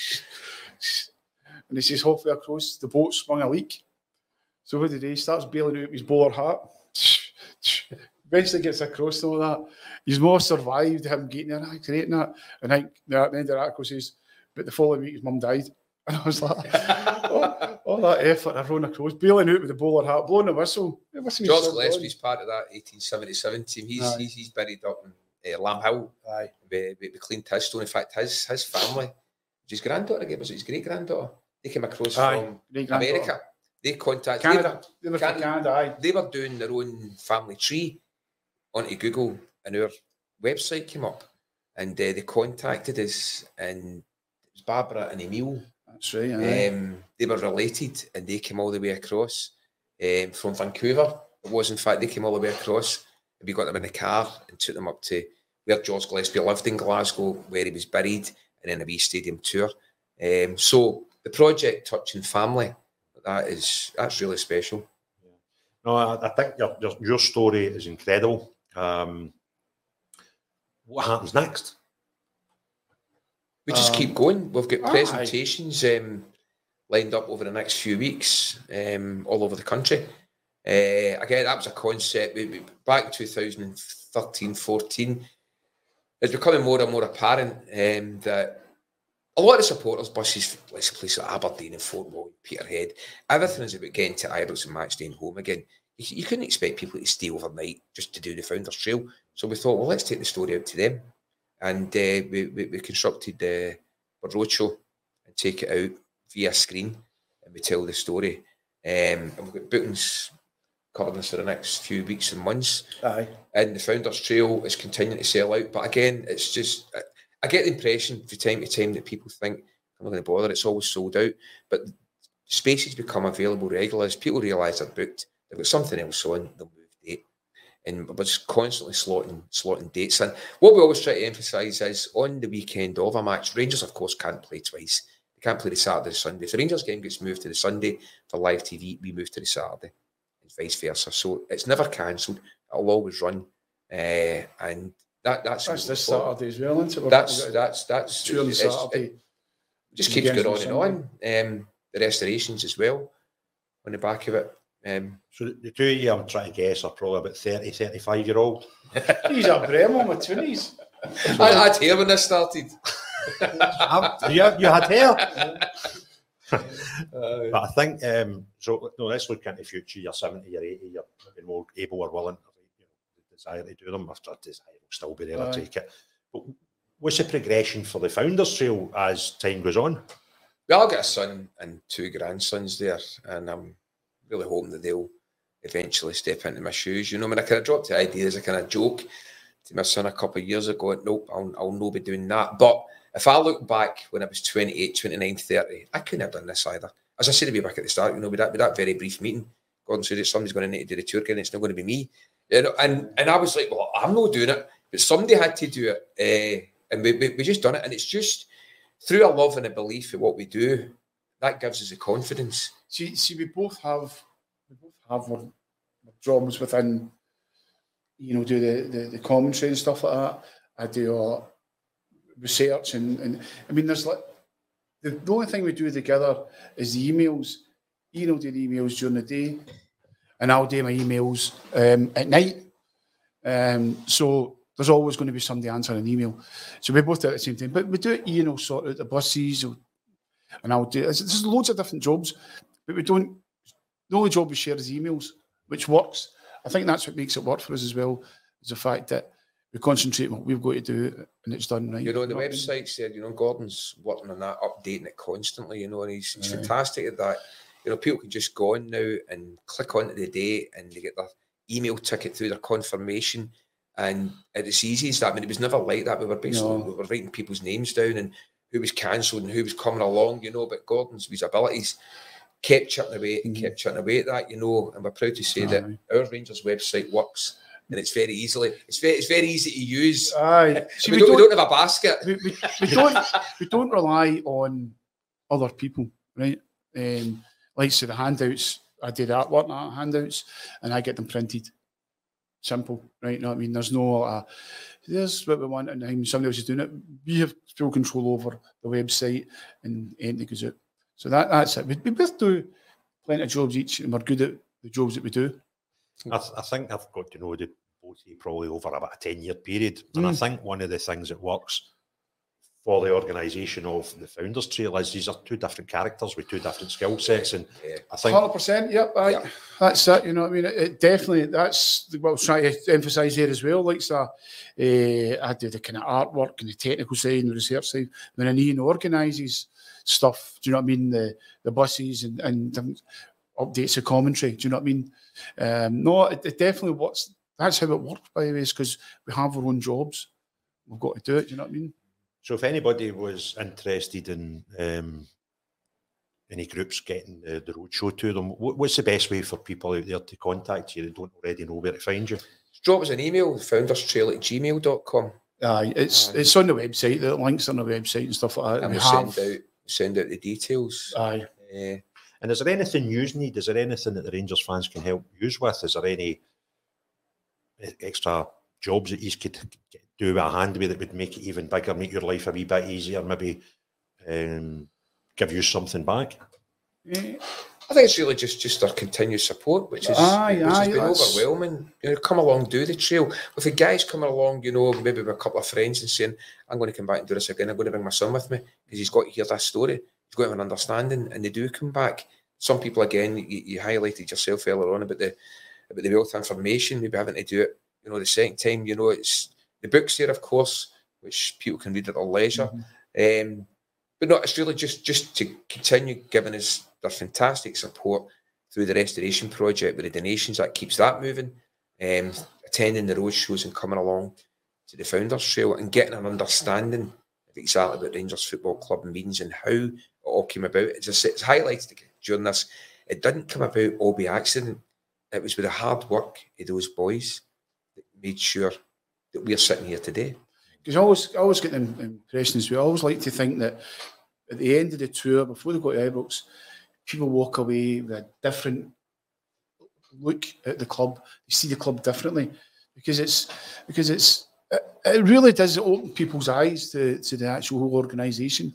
And he says, halfway across, the boat sprung a leak. So what did he? He starts bailing out with his bowler hat. Eventually gets across and all that. His mum survived him getting there. Aye, great and that. And I think at the end of the article says, but the following week his mum died. And I was like, oh, all that effort of rowing across, bailing out with the bowler hat, blowing the whistle. The whistle was George still Gillespie's part of that eighteen seventy-seven team. He's Aye. he's, he's buried up in uh, Lamb Hill. Aye. We, we, we cleaned his stone. In fact, his his family, his granddaughter, again, was it his great granddaughter? They came across Aye, from great-granddaughter. America. They contacted Canada. They They were were, from Canada, aye. they were doing their own family tree onto Google, and our website came up. and uh, they contacted us, and it was Barbara and Emil. That's right. Aye. Um, they were related, and they came all the way across um, from Vancouver. It was, in fact, they came all the way across, and we got them in the car and took them up to where George Gillespie lived in Glasgow, where he was buried, and then a wee stadium tour. Um, so the project Touching Family, that is that's really special. Yeah. No, I, I think your, your your story is incredible. Um, what happens next? We just Um, keep going. We've got aye. presentations um, lined up over the next few weeks, um, all over the country. Uh, again, that was a concept. We, we, back in two thousand thirteen, fourteen, it's becoming more and more apparent um, that a lot of supporters buses, let's places like Aberdeen and Fort Wall, Peterhead, everything is about getting to Ibrox and match day and home again. You, you couldn't expect people to stay overnight just to do the Founders Trail. So we thought, well, let's take the story out to them. And uh, we, we, we constructed uh, a roadshow and take it out via screen, and we tell the story. Um, and we've got bookings covering us for the next few weeks and months. Aye. And the Founders Trail is continuing to sell out. But again, it's just, I, I get the impression from time to time that people think, I'm not going to bother, it's always sold out. But spaces become available regularly as people realise they're booked, they've got something else on, they'll move date. And we're just constantly slotting, slotting dates. And what we always try to emphasise is on the weekend of a match, Rangers, of course, can't play twice. They can't play the Saturday or Sunday. If the Rangers game gets moved to the Sunday for live T V, we move to the Saturday, and vice versa. So it's never cancelled. It'll always run. Uh, and that, that's That's this Saturday as well, isn't it? That's that's that's two on Saturday. It just keeps going on and on. Um, the restorations as well on the back of it. Um, so the two of you, I'm trying to guess, are probably about thirty, thirty-five year old. He's a Bremo with twenties. I had hair when this started. you, you had hair. uh, but I think, um, so no, let's look into the future. You're seventy, you're eighty, you're maybe more able or willing, you know, the desire to do them. After desire will still be there, I take it. But what's the progression for the Founders Trail as time goes on? Well, I've got a son and two grandsons there, and I'm really hoping that they'll eventually step into my shoes. You know, I mean, I kind of dropped the idea as a kind of joke to my son a couple of years ago. Nope, I'll, I'll not be doing that. But if I look back when I was twenty-eight, twenty-nine, thirty, I couldn't have done this either. As I said to be back at the start, you know, with that, with that very brief meeting, Gordon said that somebody's going to need to do the tour again, it's not going to be me. You know, and, and I was like, well, I'm not doing it. But somebody had to do it. Uh, and we, we, we just done it. And it's just through a love and a belief in what we do, that gives us the confidence. See, see, we both have we both have our, our jobs within, you know, do the, the, the commentary and stuff like that. I do a research and, and I mean, there's like, the, the only thing we do together is the emails. Ian will do the emails during the day and I'll do my emails um, at night. Um, so there's always going to be somebody answering an email. So we both do it at the same time. But we do it, Ian will sort out the buses and I'll do, there's, there's loads of different jobs, but we don't, the only job we share is emails, which works. I think that's what makes it work for us as well, is the fact that we concentrate on what we've got to do and it's done right. You know, the website said, you know, Gordon's working on that, updating it constantly, you know, and he's, he's fantastic at that. You know, people can just go on now and click onto the date and they get their email ticket through their confirmation. And it's easy as that. I mean, it was never like that. We were basically no. we were writing people's names down and who was cancelled and who was coming along, you know, but Gordon's his abilities kept chipping away and mm. kept chipping away at that, you know, and we're proud to say Aye. that our Rangers website works. And it's very easily, it's very, it's very easy to use. Aye, See, we, we, don't, don't, we don't have a basket. We, we, we don't, we don't rely on other people, right? Um, like say the handouts, I do the artwork on handouts, and I get them printed. Simple, right? You know what I mean? There's no, uh, there's what we want, and then somebody else is doing it. We have full control over the website, and anything goes out. So that, that's it. We, we both do plenty of jobs each, and we're good at the jobs that we do. I, th- I think I've got to know the both of you probably over about a ten-year period. And mm. I think one of the things that works for the organisation of the Founders Trail is these are two different characters with two different skill sets. And yeah. I think... one hundred percent, yep, I, yeah. that's it, you know what I mean? It, it definitely, that's what I was trying to emphasise there as well. Like, so, uh, I do the kind of artwork and the technical side and the research side. Then Ian organises stuff, do you know what I mean? The, the buses and, and updates of commentary, do you know what I mean? Um, no, it, it definitely works. That's how it works, by the way, is because we have our own jobs. we've got to do it. Do you know what I mean? So if anybody was interested in um, any groups getting the, the roadshow to them, what, what's the best way for people out there to contact you that don't already know where to find you? Just drop us an email, founderstrail at gmail dot com. Aye, it's it's on the website. The links on the website and stuff like that. And we we'll have, send out send out the details. Aye. Uh, and is there anything you need? Is there anything that the Rangers fans can help you with? Is there any extra jobs that you could do with a hand with that would make it even bigger, make your life a wee bit easier, maybe um, give you something back? Yeah. I think it's really just, just our continued support, which is aye, which aye, has been that's... overwhelming. You know, come along, do the trail. With the guys coming along, you know, maybe with a couple of friends and saying, I'm going to come back and do this again. I'm going to bring my son with me because he's got to hear that story. He's got to have an understanding, and they do come back. Some people, again, you, you highlighted yourself earlier on about the about the wealth of information, maybe having to do it, you know, the second time. You know, it's the books there, of course, which people can read at their leisure. Mm-hmm. Um, but no, it's really just just to continue giving us their fantastic support through the restoration project with the donations. That keeps that moving. Um, attending the road shows and coming along to the Founders Trail and getting an understanding of exactly what Rangers Football Club means and how it all came about. It's, just, it's highlighted during this. It didn't come about all by accident. It was with the hard work of those boys that made sure that we're sitting here today. Because I always, I always get the impressions, we always like to think that at the end of the tour, before they go to Ibrox, people walk away with a different look at the club. They see the club differently because it's because it's it, it really does open people's eyes to, to the actual whole organisation.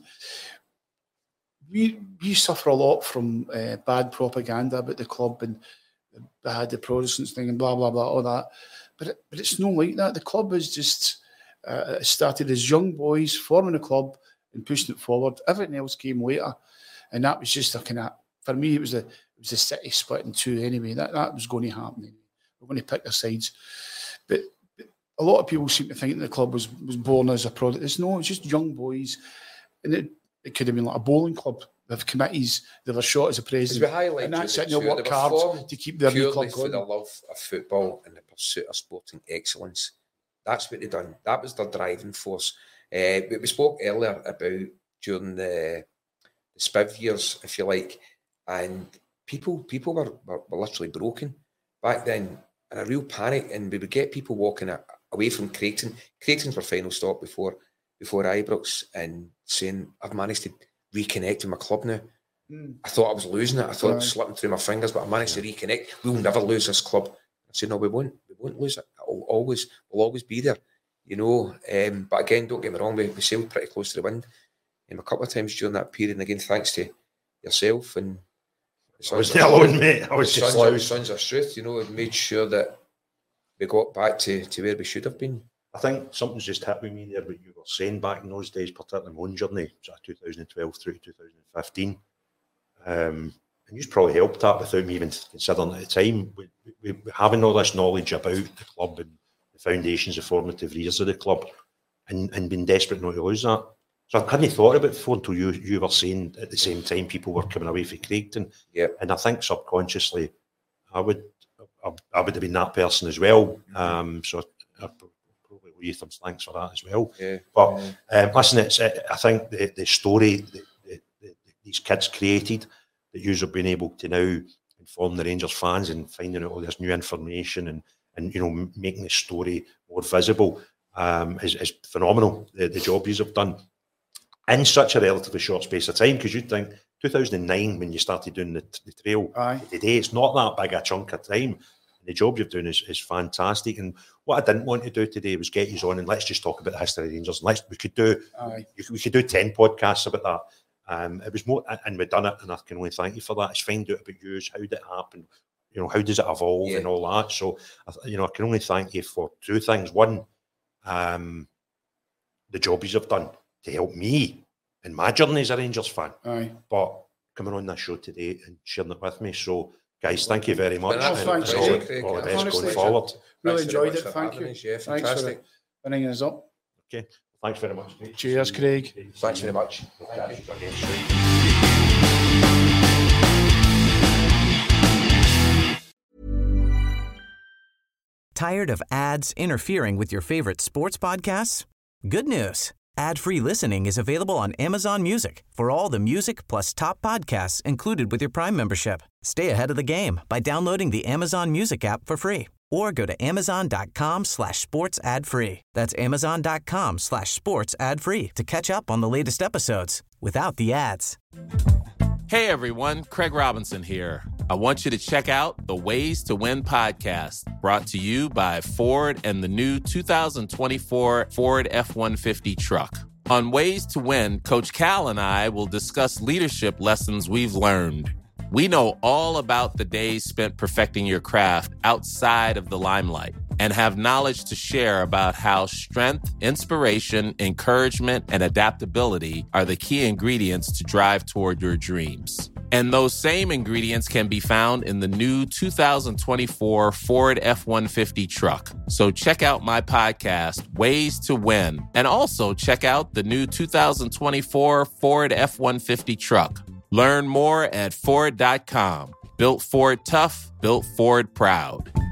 We we suffer a lot from uh, bad propaganda about the club and they had the Protestants thing and blah blah blah all that, but it, but it's not like that. The club is just uh, started as young boys forming a club and pushing it forward. Everything else came later, and that was just a kind of, for me, it was a it was a city split in two anyway. That that was going to happen. Anyway. We're going to pick their sides, but, but a lot of people seem to think that the club was was born as a product. It's no, it's just young boys, and it, it could have been like a bowling club. They have committees. They were shot as a president, and that's it. They'll work hard to keep their new club going. For the love of football and the pursuit of sporting excellence. That's what they done. That was their driving force. Uh, we, we spoke earlier about during the, the Spiv years, if you like, and people people were, were, were literally broken back then, and a real panic. And we would get people walking a, away from Creighton. Creighton's our final stop before before Ibrox, and saying, "I've managed to reconnect with my club now. Mm. I thought I was losing it. I thought right. it was slipping through my fingers, but I managed to reconnect. We'll never lose this club." I said, "No, we won't. We won't lose it. It'll always, we'll always be there." You know, um, but again, don't get me wrong, we, we sailed pretty close to the wind um, a couple of times during that period. And again, thanks to yourself and I was not alone, mate. I was just sons, loud. Sons of Struth, you know, we made sure that we got back to, to where we should have been. I think something's just hit with me there, what you were saying back in those days, particularly my own journey, two thousand twelve through to twenty fifteen. Um, and you've probably helped that without me even considering at the time. We, we, we, having all this knowledge about the club and the foundations, the formative years of the club, and, and being desperate not to lose that. So I hadn't thought about it before until you you were saying at the same time people were coming away from Creighton. Yeah. And I think subconsciously I would I, I would have been that person as well. Um, so I probably owe you some thanks for that as well. Yeah. But um, listen, it's I think the, the story that the, the, these kids created, that you have been able to now inform the Rangers fans and finding out all this new information and and you know making the story more visible um, is, is phenomenal. The, the job you have done in such a relatively short space of time, because you'd think two thousand nine when you started doing the, the trail. Aye. Today it's not that big a chunk of time. And the job you've done is, is fantastic. And what I didn't want to do today was get you on and let's just talk about the history of the Rangers. Let's we could do Aye. we could do ten podcasts about that. Um, it was more, and we've done it, and I can only thank you for that. It's find out about you, how did it happen, you know, how does it evolve yeah. and all that. So, you know, I can only thank you for two things. One, um, the job you've done to help me in my journey as a Rangers fan. Aye. But coming on this show today and sharing it with me. So, guys, thank you very much. Well, and thanks, all, all the best honestly, going forward. Really thanks enjoyed it. Thank you. Us, yeah, thanks fantastic. for bringing us up. Okay, thanks very much. Mate. Cheers, Craig. Thanks very much. Tired of ads interfering with your favorite sports podcasts? Good news. Ad-free listening is available on Amazon Music for all the music plus top podcasts included with your Prime membership. Stay ahead of the game by downloading the Amazon Music app for free or go to amazon.com slash sports ad free. That's amazon.com slash sports ad free to catch up on the latest episodes without the ads. Hey everyone, Craig Robinson here. I want you to check out the Ways to Win podcast, brought to you by Ford and the new two thousand twenty-four Ford F one fifty truck. On Ways to Win, Coach Cal and I will discuss leadership lessons we've learned. We know all about the days spent perfecting your craft outside of the limelight and have knowledge to share about how strength, inspiration, encouragement, and adaptability are the key ingredients to drive toward your dreams. And those same ingredients can be found in the new two thousand twenty-four Ford F one fifty truck. So check out my podcast, Ways to Win, and also check out the new two thousand twenty-four Ford F one fifty truck. Learn more at Ford dot com. Built Ford tough, built Ford proud.